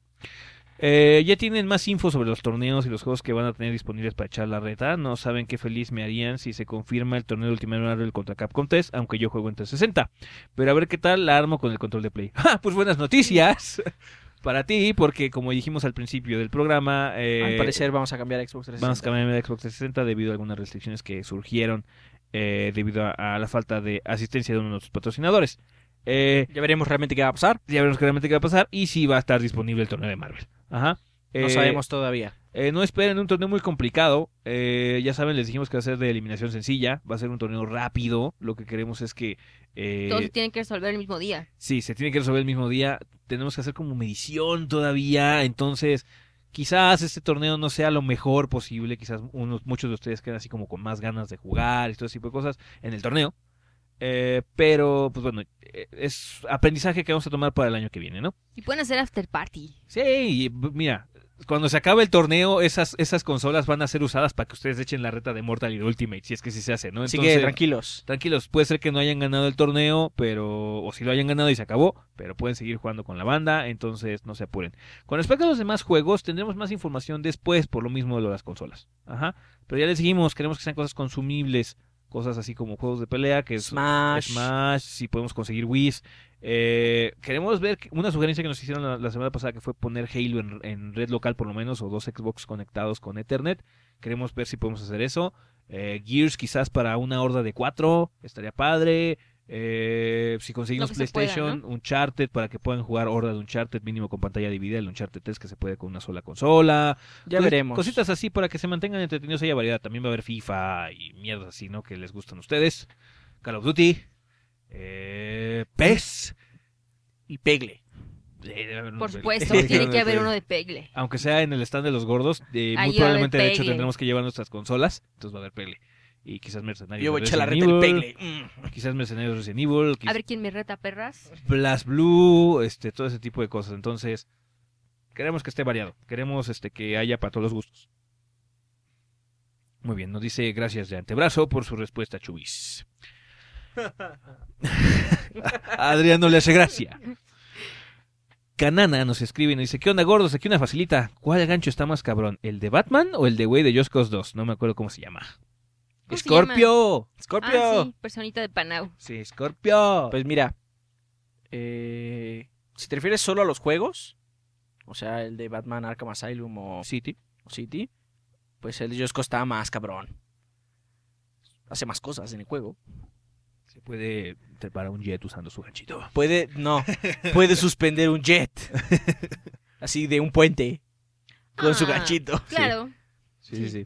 ya tienen más info sobre los torneos y los juegos que van a tener disponibles para echar la reta. No saben qué feliz me harían si se confirma el torneo de Ultimate Marvel contra Capcom 3, aunque yo juego en 360. Pero a ver qué tal la armo con el control de Play. Pues buenas noticias para ti, porque como dijimos al principio del programa, Al parecer vamos a cambiar a Xbox 360. vamos a cambiar de Xbox 360 debido a algunas restricciones que surgieron debido a la falta de asistencia de uno de nuestros patrocinadores. Ya veremos realmente qué va a pasar. Ya veremos realmente qué va a pasar y si va a estar disponible el torneo de Marvel. Ajá. No sabemos todavía. No esperen un torneo muy complicado. Ya saben, les dijimos que va a ser de eliminación sencilla. Va a ser un torneo rápido. Lo que queremos es que... Todos se tienen que resolver el mismo día. Sí, se tiene que resolver el mismo día. Tenemos que hacer como medición todavía. Entonces, quizás este torneo no sea lo mejor posible. Quizás muchos de ustedes quedan así como con más ganas de jugar y todo ese tipo de cosas en el torneo. Pero, pues bueno, es aprendizaje que vamos a tomar para el año que viene, ¿no? Y pueden hacer after party. Sí, y mira, cuando se acabe el torneo, esas consolas van a ser usadas para que ustedes echen la reta de Mortal y de Ultimate, si es que sí se hace, ¿no? Así que tranquilos. Tranquilos, puede ser que no hayan ganado el torneo, o si lo hayan ganado y se acabó, pero pueden seguir jugando con la banda, entonces no se apuren. Con respecto a los demás juegos, tendremos más información después, por lo mismo de lo de las consolas. Ajá. Pero ya les dijimos, queremos que sean cosas consumibles. Cosas así como juegos de pelea, que es Smash, si podemos conseguir Wii. Queremos ver una sugerencia que nos hicieron la semana pasada, que fue poner Halo en red local por lo menos, o 2 Xbox conectados con Ethernet. Queremos ver si podemos hacer eso. Gears quizás para una horda de 4, estaría padre. Si conseguimos PlayStation, pueda, ¿no? Uncharted, para que puedan jugar horda de Uncharted mínimo con pantalla dividida, el Uncharted 3 que se puede con una sola consola. Ya veremos. Cositas así para que se mantengan entretenidos y haya variedad. También va a haber FIFA y mierdas así, ¿no? Que les gustan a ustedes. Call of Duty, PES y Pegle. Por supuesto, tiene que haber uno de Pegle. Aunque sea en el stand de los gordos, muy probablemente de hecho tendremos que llevar nuestras consolas, entonces va a haber Pegle. Y quizás Mercenarios. Yo voy a echar la reta del Pegle. Quizás Mercenarios Resident Evil. A ver quién me reta, perras. Blast Blue, todo ese tipo de cosas. Entonces, queremos que esté variado. Queremos que haya para todos los gustos. Muy bien, nos dice gracias de antebrazo por su respuesta, Chubis. Adrián no le hace gracia. Canana nos escribe y nos dice: ¿qué onda, gordos? Aquí una facilita. ¿Cuál gancho está más cabrón? ¿El de Batman o el de güey de Just Cause 2? No me acuerdo cómo se llama. ¡Scorpio! ¡Scorpio! Ah, sí, personita de Panau. Sí, Scorpio. Pues mira, si te refieres solo a los juegos, o sea, el de Batman Arkham Asylum o City, pues el de Just Cause está más cabrón. Hace más cosas en el juego. Se puede trepar a un jet usando su ganchito. Puede suspender un jet. Así de un puente. Con su ganchito. Claro. Sí.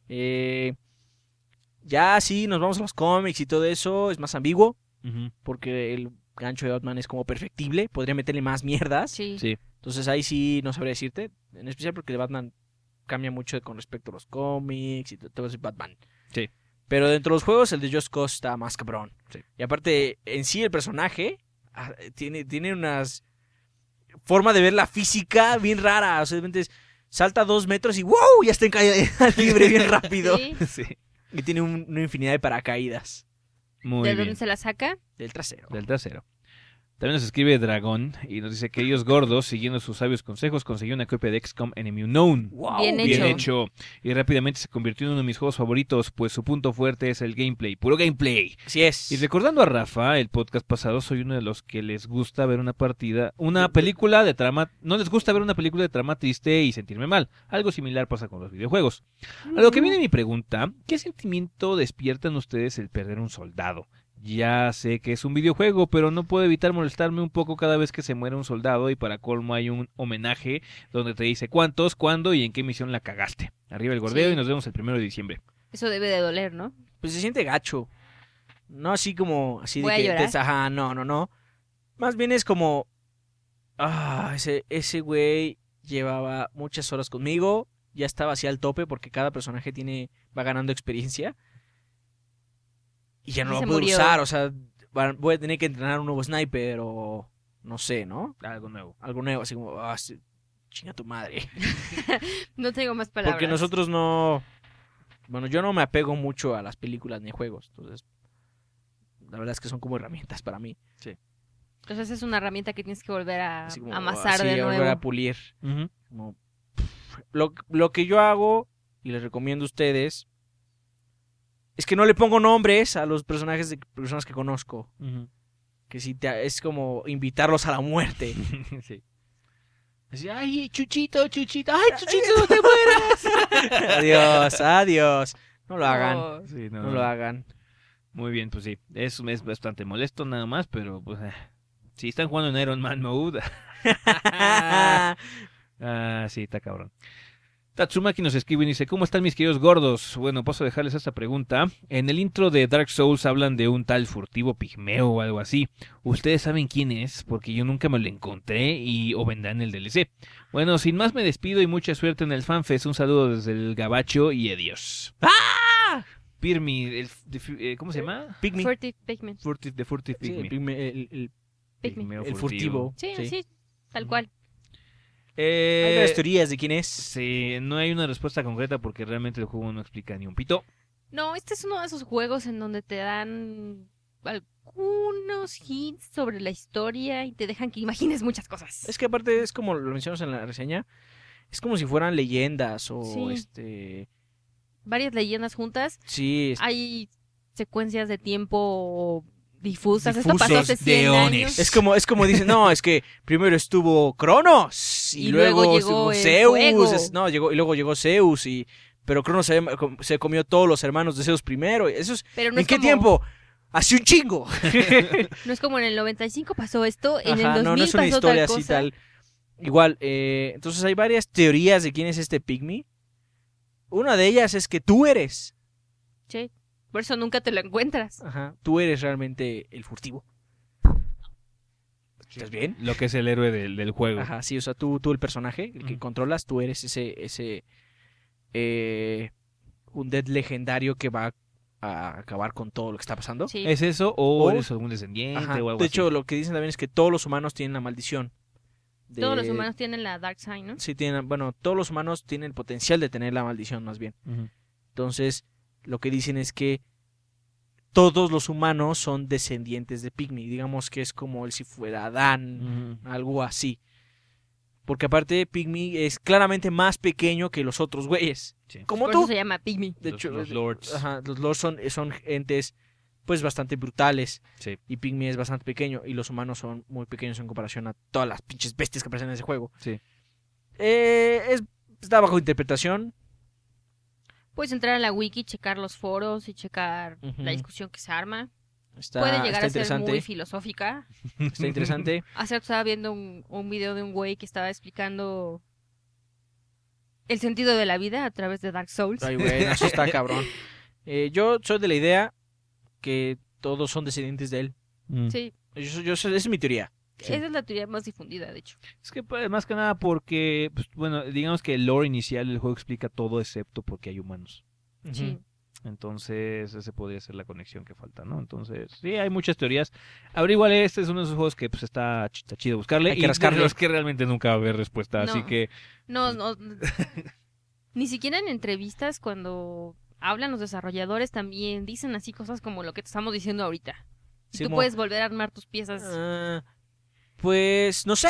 Ya sí, nos vamos a los cómics y todo eso, es más ambiguo, porque el gancho de Batman es como perfectible, podría meterle más mierdas. Sí. Entonces ahí sí no sabría decirte, en especial porque el de Batman cambia mucho con respecto a los cómics y todo eso, Batman. Sí. Pero dentro de los juegos el de Just Cause está más cabrón. Sí. Y aparte, en sí el personaje tiene unas forma de ver la física bien rara, o sea, de repente salta 2 metros y ¡wow! Ya está en caída libre bien rápido. Sí. Y tiene una infinidad de paracaídas. Muy ¿De bien. dónde se la saca? Del trasero. Del trasero. También nos escribe Dragón y nos dice que ellos gordos, siguiendo sus sabios consejos, consiguió una copia de XCOM Enemy Unknown. Wow, Bien hecho. Y rápidamente se convirtió en uno de mis juegos favoritos, pues su punto fuerte es el gameplay, puro gameplay. Así es. Y recordando a Rafa, el podcast pasado, soy uno de los que les gusta ver una película de trama, no les gusta ver una película de trama triste y sentirme mal. Algo similar pasa con los videojuegos. A lo que viene mi pregunta: ¿qué sentimiento despiertan ustedes el perder un soldado? Ya sé que es un videojuego, pero no puedo evitar molestarme un poco cada vez que se muere un soldado y para colmo hay un homenaje donde te dice cuántos, cuándo y en qué misión la cagaste. Arriba el gordeo y nos vemos el 1 de diciembre. Eso debe de doler, ¿no? Pues se siente gacho. No así como, así Voy de que... a llorar. No. Más bien es como... ese güey llevaba muchas horas conmigo, ya estaba así al tope porque cada personaje va ganando experiencia. Y ya no lo puedo usar, o sea, voy a tener que entrenar un nuevo sniper o no sé, ¿no? Algo nuevo, así como, chinga tu madre. No tengo más palabras. Porque nosotros no... Bueno, yo no me apego mucho a las películas ni juegos, entonces la verdad es que son como herramientas para mí. Sí. Entonces es una herramienta que tienes que volver a como, amasar de nuevo. Volver a pulir. Como, lo que yo hago, y les recomiendo a ustedes, es que no le pongo nombres a los personas que conozco. Que si es como invitarlos a la muerte. Sí. Así, ay, Chuchito, ay, Chuchito, no te mueras. Adiós. No lo hagan. Sí, no lo hagan. Muy bien, pues sí. Es bastante molesto nada más, pero pues... si están jugando en Iron Man Mode... sí, está cabrón. Tatsumaki nos escribe y dice, ¿cómo están mis queridos gordos? Bueno, paso a dejarles esta pregunta. En el intro de Dark Souls hablan de un tal furtivo pigmeo o algo así. ¿Ustedes saben quién es? Porque yo nunca me lo encontré o vendrá en el DLC. Bueno, sin más me despido y mucha suerte en el FanFest. Un saludo desde el Gabacho y adiós. ¡Ah! Pirmi, ¿cómo se llama? Pygmy. Furtive Pigment. Furtive Sí, Pygmy. el Pigmy. el furtivo. Sí, así, tal cual. Hay varias teorías de quién es. Sí, no hay una respuesta concreta porque realmente el juego no explica ni un pito. No, este es uno de esos juegos en donde te dan algunos hints sobre la historia y te dejan que imagines muchas cosas. Es que aparte es como lo mencionamos en la reseña, es como si fueran leyendas o Sí. Varias leyendas juntas. Sí, Hay secuencias de tiempo difusas. Esto Difusos, pasó hace 100 deones. años. es como dicen, no, es que primero estuvo Cronos y luego llegó estuvo el Zeus, fuego. y luego llegó Zeus pero Cronos se comió todos los hermanos de Zeus primero. Eso es, Pero no ¿en es qué como- tiempo? Hace un chingo. No es como en el 95 pasó esto, en el Ajá, 2000 no es una pasó historia tal así cosa. tal. Igual, entonces hay varias teorías de quién es este Pygmy. Una de ellas es que tú eres. Sí, por eso nunca te lo encuentras. Ajá, tú eres realmente el furtivo. ¿Estás bien? Lo que es el héroe del juego. Ajá, sí, o sea, tú el personaje, el que controlas, tú eres ese un dead legendario que va a acabar con todo lo que está pasando. Sí. ¿Es eso o O- eres algún descendiente Ajá, o algo de así? hecho, lo que dicen también es que todos los humanos tienen la maldición. Todos los humanos tienen la Dark Side, ¿no? Sí, bueno, todos los humanos tienen el potencial de tener la maldición, más bien. Ujú. Entonces, lo que dicen es que todos los humanos son descendientes de Pygmy. Digamos que es como si fuera Adán, Ujú. algo así. Porque aparte, Pygmy es claramente más pequeño que los otros güeyes. Sí. Como Por tú. eso se llama Pygmy. De Los- hecho, los lords. Ajá, los lords son entes pues bastante brutales. Sí. Y Pygmy es bastante pequeño. Y los humanos son muy pequeños en comparación a todas las pinches bestias que aparecen en ese juego. Sí. Está bajo interpretación. Puedes entrar a la wiki, checar los foros y checar Ujú. la discusión que se arma. Está, Puede llegar está a ser interesante. muy filosófica. Está interesante. Hace rato estaba viendo un video de un güey que estaba explicando el sentido de la vida a través de Dark Souls. Ay, güey, eso está cabrón. Yo soy de la idea que todos son descendientes de él. Mm. Sí, Esa es mi teoría. Sí. esa es la teoría más difundida, de hecho. Es que pues, más que nada porque, pues, bueno, digamos que el lore inicial del juego explica todo excepto porque hay humanos. Sí. Entonces, esa podría ser la conexión que falta, ¿no? Entonces, sí, hay muchas teorías. Ahora igual este es uno de esos juegos que pues está chido buscarle. Hay que y de rascarle. los que realmente nunca va a haber respuesta. Así No. que, No, ni siquiera en entrevistas cuando hablan los desarrolladores también dicen así cosas como lo que te estamos diciendo ahorita. Y Sí, tú como- puedes volver a armar tus piezas. Pues, no sé.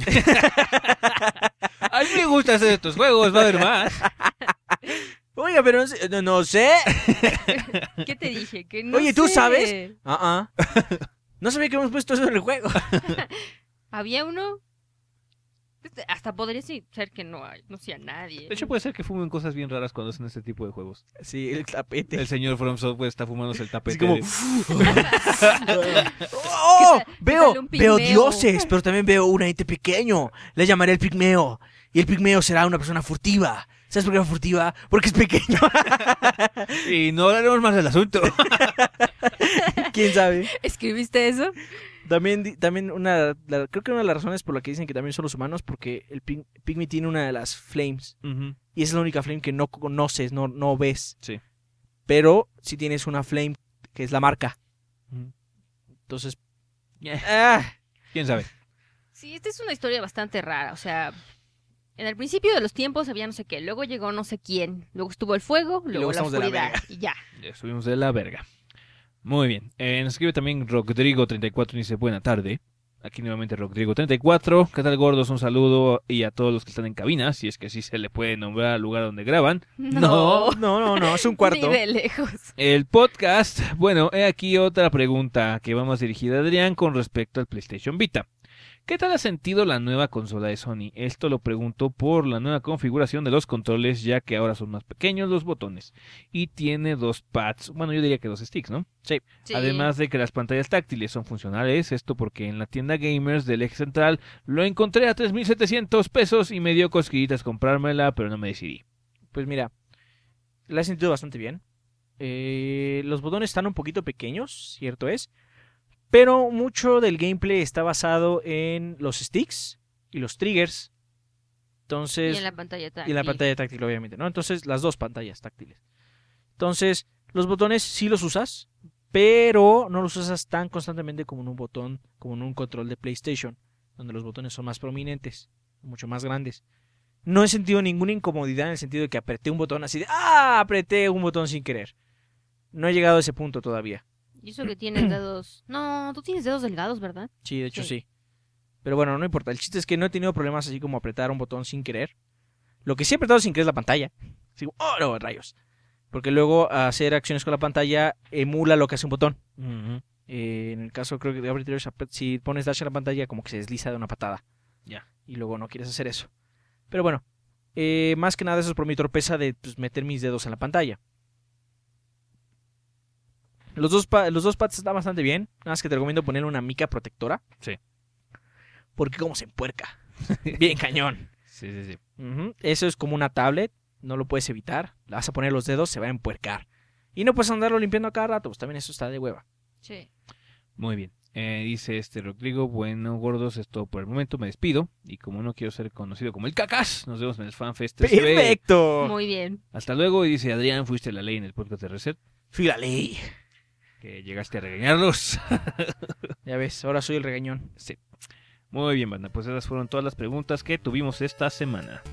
a mí me gusta hacer estos juegos, va a haber más. Oiga, pero no sé. ¿Qué te dije? Que no Oye, ¿tú sé. sabes? No sabía que hemos puesto eso en el juego. ¿Había uno? Hasta podría ser que no sea nadie. De hecho, puede ser que fumen cosas bien raras cuando hacen este tipo de juegos. Sí, el tapete. El señor From Software está fumándose el tapete. Así como... ¿Qué ¡Oh! tal- qué Veo tal un pigmeo? dioses, pero también veo un ente pequeño. Le llamaré el pigmeo. Y el pigmeo será una persona furtiva. ¿Sabes por qué es furtiva? Porque es pequeño. Y no hablaremos más del asunto. ¿Quién sabe? ¿Escribiste eso? También creo que una de las razones por la que dicen que también son los humanos, porque el Pygmy tiene una de las flames. Ujú. Y es la única flame que no conoces, no ves. Sí. Pero sí tienes una flame que es la marca. Ujú. Entonces... Yeah. ¿Quién sabe? Sí, esta es una historia bastante rara. O sea, en el principio de los tiempos había no sé qué. Luego llegó no sé quién. Luego estuvo el fuego. Y Luego luego la estamos de la oscuridad. verga. Y ya. Ya subimos de la verga. Muy bien. Nos escribe también Rodrigo34 y dice, buena tarde. Aquí nuevamente Rodrigo34. ¿Qué tal, gordos? Un saludo y a todos los que están en cabina, si es que así se le puede nombrar al lugar donde graban. No. No, es un cuarto. Ni de lejos. El podcast, bueno, he aquí otra pregunta que va más dirigida a Adrián con respecto al PlayStation Vita. ¿Qué tal ha sentido la nueva consola de Sony? Esto lo pregunto por la nueva configuración de los controles, ya que ahora son más pequeños los botones y tiene 2 pads, bueno, yo diría que 2 sticks, ¿no? Sí. Además de que las pantallas táctiles son funcionales, esto porque en la tienda Gamers del Eje Central lo encontré a 3,700 pesos y me dio cosquillitas comprármela, pero no me decidí. Pues mira, la he sentido bastante bien. Los botones están un poquito pequeños, cierto es, pero mucho del gameplay está basado en los sticks y los triggers. Entonces, Y en la pantalla táctil. y en la pantalla táctil, obviamente, ¿no? Entonces, las 2 pantallas táctiles. Entonces, los botones sí los usas, pero no los usas tan constantemente como en un botón, como en un control de PlayStation, donde los botones son más prominentes, mucho más grandes. No he sentido ninguna incomodidad en el sentido de que apreté un botón así de apreté un botón sin querer. No he llegado a ese punto todavía. Y eso que tienes dedos... No, tú tienes dedos delgados, ¿verdad? Sí, de hecho Sí. sí. Pero bueno, no importa. El chiste es que no he tenido problemas así como apretar un botón sin querer. Lo que sí he apretado sin querer es la pantalla. Digo, oh, no, rayos. Porque luego hacer acciones con la pantalla emula lo que hace un botón. En el caso creo que de Arbitrary, si pones dash en la pantalla como que se desliza de una patada. Ya. Y luego no quieres hacer eso. Pero bueno, más que nada eso es por mi torpeza de meter mis dedos en la pantalla. Los dos pads están bastante bien. Nada más que te recomiendo ponerle una mica protectora. Sí. Porque como se empuerca. Bien cañón. Sí. Ujú. Eso es como una tablet. No lo puedes evitar. Le vas a poner los dedos, se va a empuercar. Y no puedes andarlo limpiando a cada rato. Pues también eso está de hueva. Sí. Muy bien. Dice Rodrigo, bueno, gordos, es todo por el momento, me despido. Y como no quiero ser conocido como el Cacas, nos vemos en el FanFest TCB. ¡Perfecto! Muy bien. Hasta luego. Y dice Adrián, fuiste la ley en el podcast de Reset, Fui la ley. que llegaste a regañarlos. Ya ves, ahora soy el regañón. Sí. Muy bien, banda, pues esas fueron todas las preguntas que tuvimos esta semana.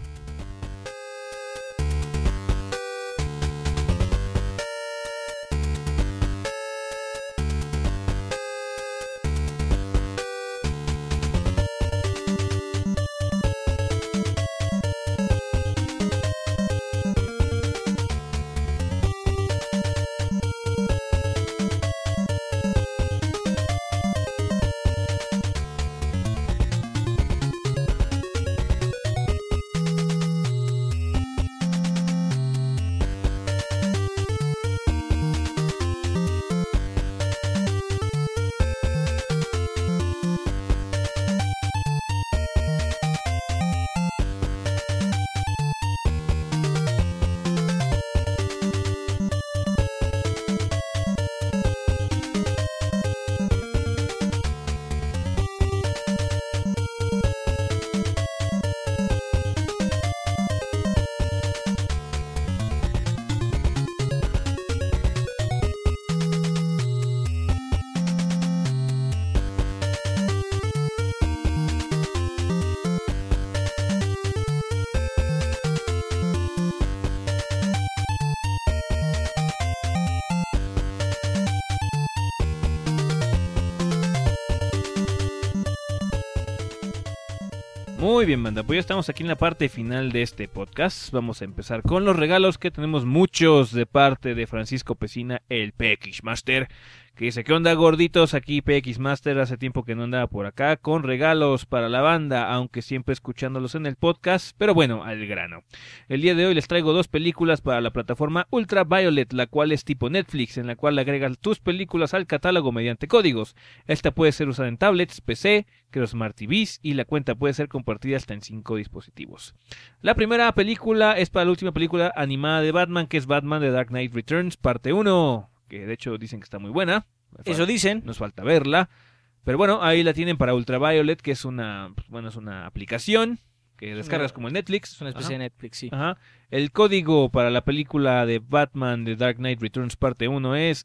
Muy bien, banda, pues ya estamos aquí en la parte final de este podcast. Vamos a empezar con los regalos, que tenemos muchos de parte de Francisco Pesina, el PX Master, que dice: ¿qué onda, gorditos? Aquí PX Master, hace tiempo que no andaba por acá con regalos para la banda, aunque siempre escuchándolos en el podcast, pero bueno, al grano. El día de hoy les traigo 2 películas para la plataforma Ultraviolet, la cual es tipo Netflix, en la cual agregas tus películas al catálogo mediante códigos. Esta puede ser usada en tablets, PC, creo Smart TVs, y la cuenta puede ser compartida hasta en 5 dispositivos. La primera película es para la última película animada de Batman, que es Batman The Dark Knight Returns, parte 1, que de hecho dicen que está muy buena. Eso dicen. Nos falta verla. Pero bueno, ahí la tienen para Ultraviolet, que es una aplicación que descargas como el Netflix. Es una especie de Netflix, sí. Ajá. El código para la película de Batman The Dark Knight Returns parte 1 es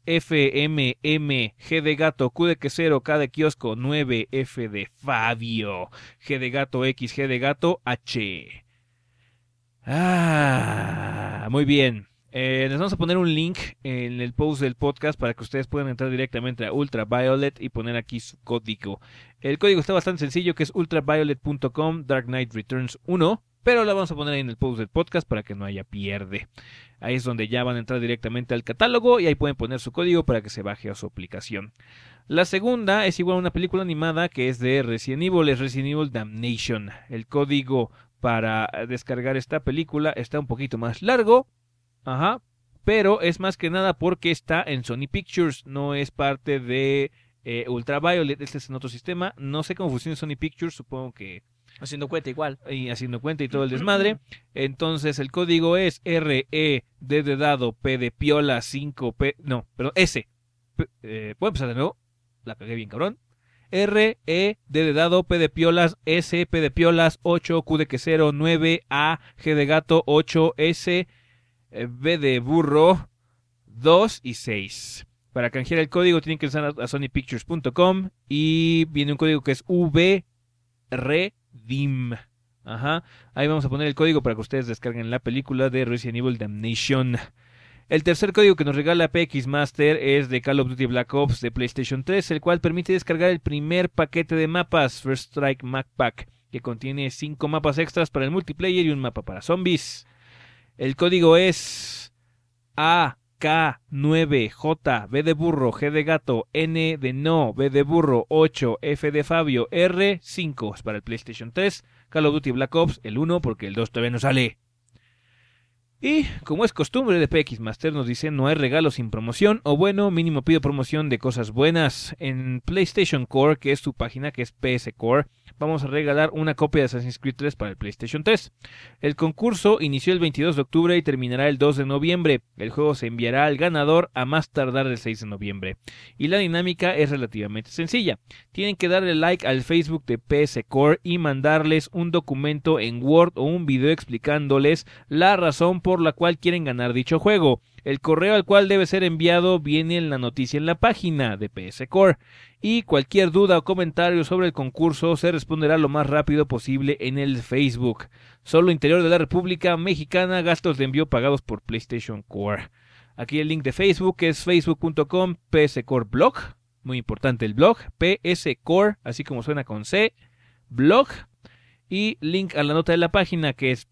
FMM, G de gato, Q de quesero, K de kiosco, 9, F de Fabio, G de gato, X, G de gato, H. Muy bien. Les vamos a poner un link en el post del podcast para que ustedes puedan entrar directamente a Ultraviolet y poner aquí su código. El código está bastante sencillo, que es ultraviolet.com Dark Knight Returns 1, pero lo vamos a poner ahí en el post del podcast para que no haya pierde. Ahí es donde ya van a entrar directamente al catálogo y ahí pueden poner su código para que se baje a su aplicación. La segunda es igual a una película animada que es de Resident Evil, es Resident Evil Damnation. El código para descargar esta película está un poquito más largo, ajá, pero es más que nada porque está en Sony Pictures, no es parte de Ultraviolet, este es en otro sistema, no sé cómo funciona Sony Pictures, supongo que Haciendo cuenta igual. y haciendo cuenta y todo el desmadre. Entonces el código es RED de dado P de piola 5P, no, perdón, S. ¿Puedo empezar de nuevo? La cagué bien cabrón. RED de dado P de piolas S P de piolas 8 Q de quesero 9 A G de gato 8 S B de burro 2 y 6. Para canjear el código tienen que entrar a sonypictures.com y viene un código que es VREDIM. Ajá. Ahí vamos a poner el código para que ustedes descarguen la película de Resident Evil Damnation. El tercer código que nos regala PX Master es de Call of Duty Black Ops de PlayStation 3, el cual permite descargar el primer paquete de mapas, First Strike Map Pack, que contiene 5 mapas extras para el multiplayer y un mapa para zombies. El código es AK9J, B de burro, G de gato, N de no, B de burro, 8, F de Fabio, R5. Es para el PlayStation 3, Call of Duty Black Ops, el 1 porque el 2 todavía no sale. Y, como es costumbre de PX Master, nos dice no hay regalo sin promoción, o bueno, mínimo pido promoción de cosas buenas. En PlayStation Core, que es su página, que es PS Core, vamos a regalar una copia de Assassin's Creed 3 para el PlayStation 3. El concurso inició el 22 de octubre y terminará el 2 de noviembre. El juego se enviará al ganador a más tardar el 6 de noviembre. Y la dinámica es relativamente sencilla. Tienen que darle like al Facebook de PS Core y mandarles un documento en Word o un video explicándoles la razón por la cual quieren ganar dicho juego. El correo al cual debe ser enviado viene en la noticia en la página de PS Core. Y cualquier duda o comentario sobre el concurso se responderá lo más rápido posible en el Facebook. Solo interior de la República Mexicana, gastos de envío pagados por PlayStation Core. Aquí el link de Facebook es facebook.com PS Core Blog. Muy importante el blog. PS Core, así como suena con C. Blog. Y link a la nota de la página que es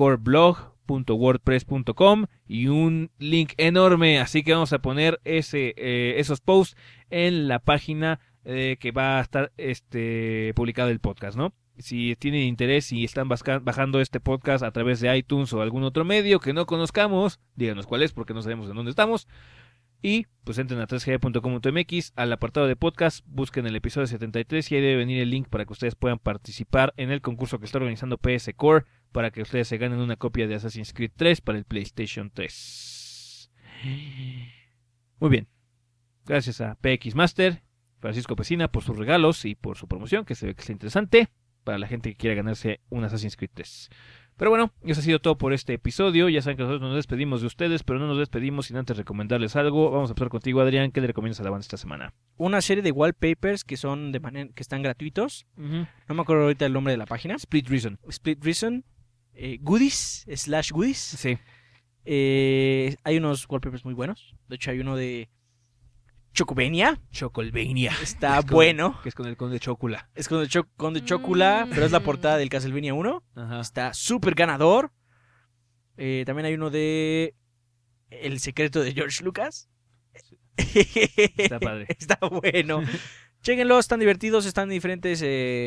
pscoreblog.wordpress.com y un link enorme, así que vamos a poner esos posts en la página que va a estar publicado el podcast, ¿no? Si tienen interés y están bajando este podcast a través de iTunes o algún otro medio que no conozcamos, díganos cuál es porque no sabemos en dónde estamos. Y pues entren a 3g.com.mx, al apartado de podcast, busquen el episodio 73 y ahí debe venir el link para que ustedes puedan participar en el concurso que está organizando PS Core para que ustedes se ganen una copia de Assassin's Creed 3 para el PlayStation 3. Muy bien. Gracias a PX Master, Francisco Pesina por sus regalos y por su promoción, que se ve que está interesante para la gente que quiera ganarse un Assassin's Creed 3. Pero bueno, eso ha sido todo por este episodio. Ya saben que nosotros nos despedimos de ustedes, pero no nos despedimos sin antes recomendarles algo. Vamos a empezar contigo, Adrián. ¿Qué le recomiendas a la banda esta semana? Una serie de wallpapers que son que están gratuitos. No me acuerdo ahorita el nombre de la página. Split Reason. Split Reason. Goodies / Goodies. Sí. Hay unos wallpapers muy buenos. De hecho, hay uno de Chocolvania. Chocolvania. Está bueno. Que es con el Conde Chocula. Es con el Conde Chocula, pero es la portada del Castlevania 1. Ajá. Está súper ganador. También hay uno de El secreto de George Lucas. Está padre. Está bueno. Chéquenlos, están divertidos, están en diferentes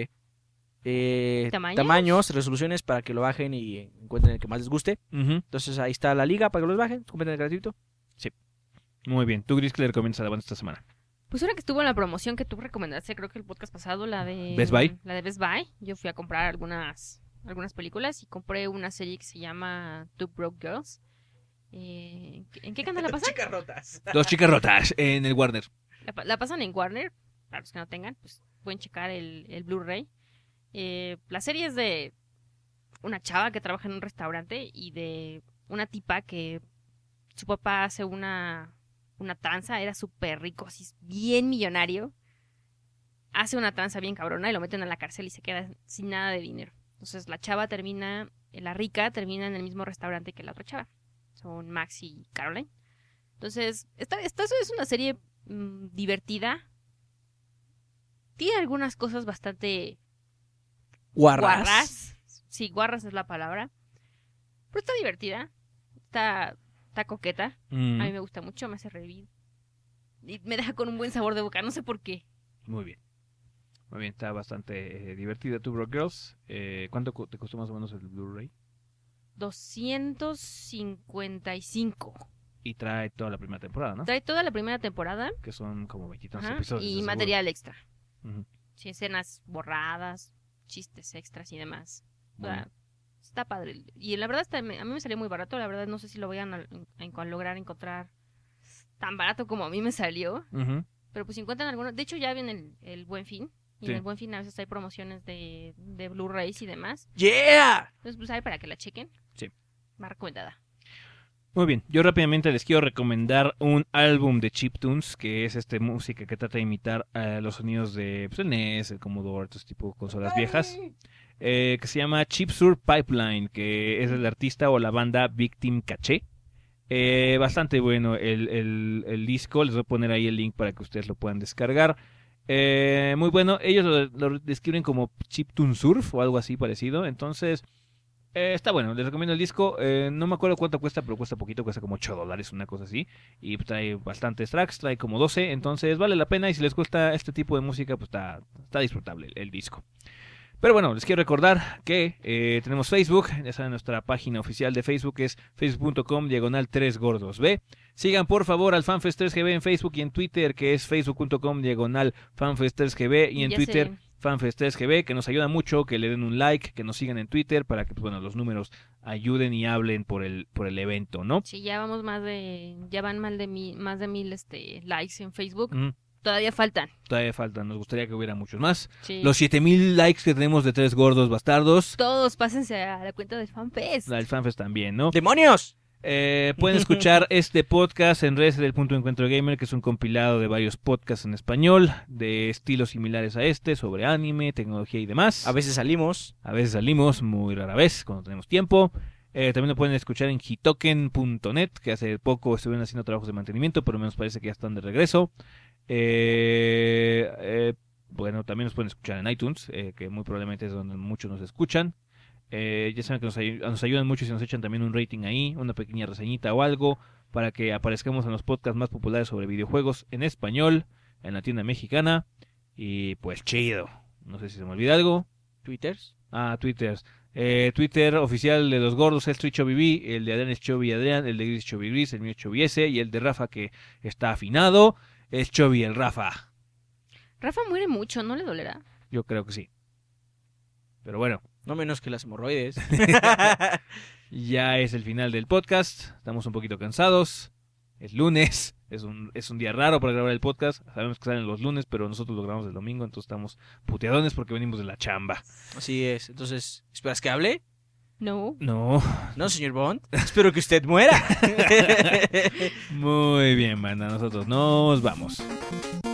tamaños, resoluciones para que lo bajen y encuentren el que más les guste. Entonces ahí está la liga para que los bajen, completamente gratuito. Sí. Muy bien. ¿Tú, Gris, qué le recomiendas a la banda esta semana? Pues ahora que estuvo en la promoción que tú recomendaste, creo que el podcast pasado, la de Best Buy. La de Best Buy. Yo fui a comprar algunas películas y compré una serie que se llama Two Broke Girls. ¿En qué canal la pasan? Chicas rotas. Dos chicas rotas en el Warner. La pasan en Warner. Para los que no tengan, pues pueden checar el Blu-ray. La serie es de una chava que trabaja en un restaurante y de una tipa que su papá hace una tranza, era súper rico, así bien millonario. Hace una tranza bien cabrona y lo meten a la cárcel y se queda sin nada de dinero. Entonces la chava la rica termina en el mismo restaurante que la otra chava. Son Max y Caroline. Entonces, esta es una serie divertida. Tiene algunas cosas bastante guarras. Sí, guarras es la palabra. Pero está divertida. Está coqueta. A mí me gusta mucho, me hace reír Y me deja con un buen sabor de boca, no sé por qué. Muy bien. Muy bien, está bastante divertida Two Broke Girls. ¿Cuánto te costó más o menos el Blu-ray? 255. Y trae toda la primera temporada, ¿no? Trae toda la primera temporada. Que son como 20 Ajá, episodios. y de material extra. seguro. Ujú. Sí, escenas borradas, chistes extras y demás. O sea, Bueno. está padre. Y la verdad, a mí me salió muy barato. La verdad, no sé si lo vayan a lograr encontrar tan barato como a mí me salió. Ujú. Pero pues si encuentran alguno. De hecho, ya viene el Buen Fin. Y Sí. en el Buen Fin a veces hay promociones de Blu-rays y demás. ¡Yeah! Entonces, pues ahí para que la chequen. Sí. Más recomendada. Muy bien, yo rápidamente les quiero recomendar un álbum de chiptunes, que es música que trata de imitar los sonidos de el NES, el Commodore, estos tipo de consolas viejas, que se llama Chipsur Pipeline, que es el artista o la banda Victim Caché. Bastante bueno el disco, les voy a poner ahí el link para que ustedes lo puedan descargar. Muy bueno, ellos lo describen como chiptune surf o algo así parecido, entonces... está bueno, les recomiendo el disco. No me acuerdo cuánto cuesta, pero cuesta poquito, cuesta como $8, una cosa así. Y trae bastantes tracks, trae como 12, entonces vale la pena. Y si les gusta este tipo de música, pues está disfrutable el disco. Pero bueno, les quiero recordar que tenemos Facebook. Ya saben, nuestra página oficial de Facebook es facebook.com/3gordosb. Sigan por favor al FanFest3GB en Facebook y en Twitter, que es facebook.com/FanFest3GB. Y en Ya Twitter... sé. FanFest3GB, que nos ayuda mucho, que le den un like, que nos sigan en Twitter para que, pues, bueno, los números ayuden y hablen por el evento, ¿no? Sí, ya vamos ya van más de 1000 likes en Facebook. Mm, Todavía faltan. todavía faltan, nos gustaría que hubiera muchos más. Sí. Los 7000 likes que tenemos de Tres Gordos Bastardos, Todos pásense a la cuenta del FanFest. la del FanFest también, ¿no? ¡Demonios! Pueden escuchar este podcast en redes del Punto de Encuentro Gamer, que es un compilado de varios podcasts en español, de estilos similares a este, sobre anime, tecnología y demás. A veces salimos. A veces salimos, muy rara vez, cuando tenemos tiempo. También lo pueden escuchar en hitoken.net, que hace poco estuvieron haciendo trabajos de mantenimiento, pero menos parece que ya están de regreso. Bueno, también nos pueden escuchar en iTunes, que muy probablemente es donde muchos nos escuchan. Ya saben que nos ayudan mucho si nos echan también un rating ahí, una pequeña reseñita o algo, para que aparezcamos en los podcasts más populares sobre videojuegos en español, en la tienda mexicana. Y pues chido. No sé si se me olvida algo. ¿Twitters? Twitter. Twitter oficial de los gordos es TriChoviV, el de Adrián es Chovy Adrián, el de Gris Chovy Gris, el mío es Chovy S, y el de Rafa, que está afinado, es Chovy el Rafa. Rafa muere mucho, ¿no le dolerá? Yo creo que sí. Pero bueno, No menos que las hemorroides. ya es el final del podcast. Estamos un poquito cansados. Es lunes. Es un día raro para grabar el podcast. Sabemos que salen los lunes, pero nosotros lo grabamos el domingo, entonces estamos puteadones porque venimos de la chamba. Así es. Entonces, ¿esperas que hable? No. No. No, señor Bond. Espero que usted muera. Muy bien, banda. Nosotros nos vamos.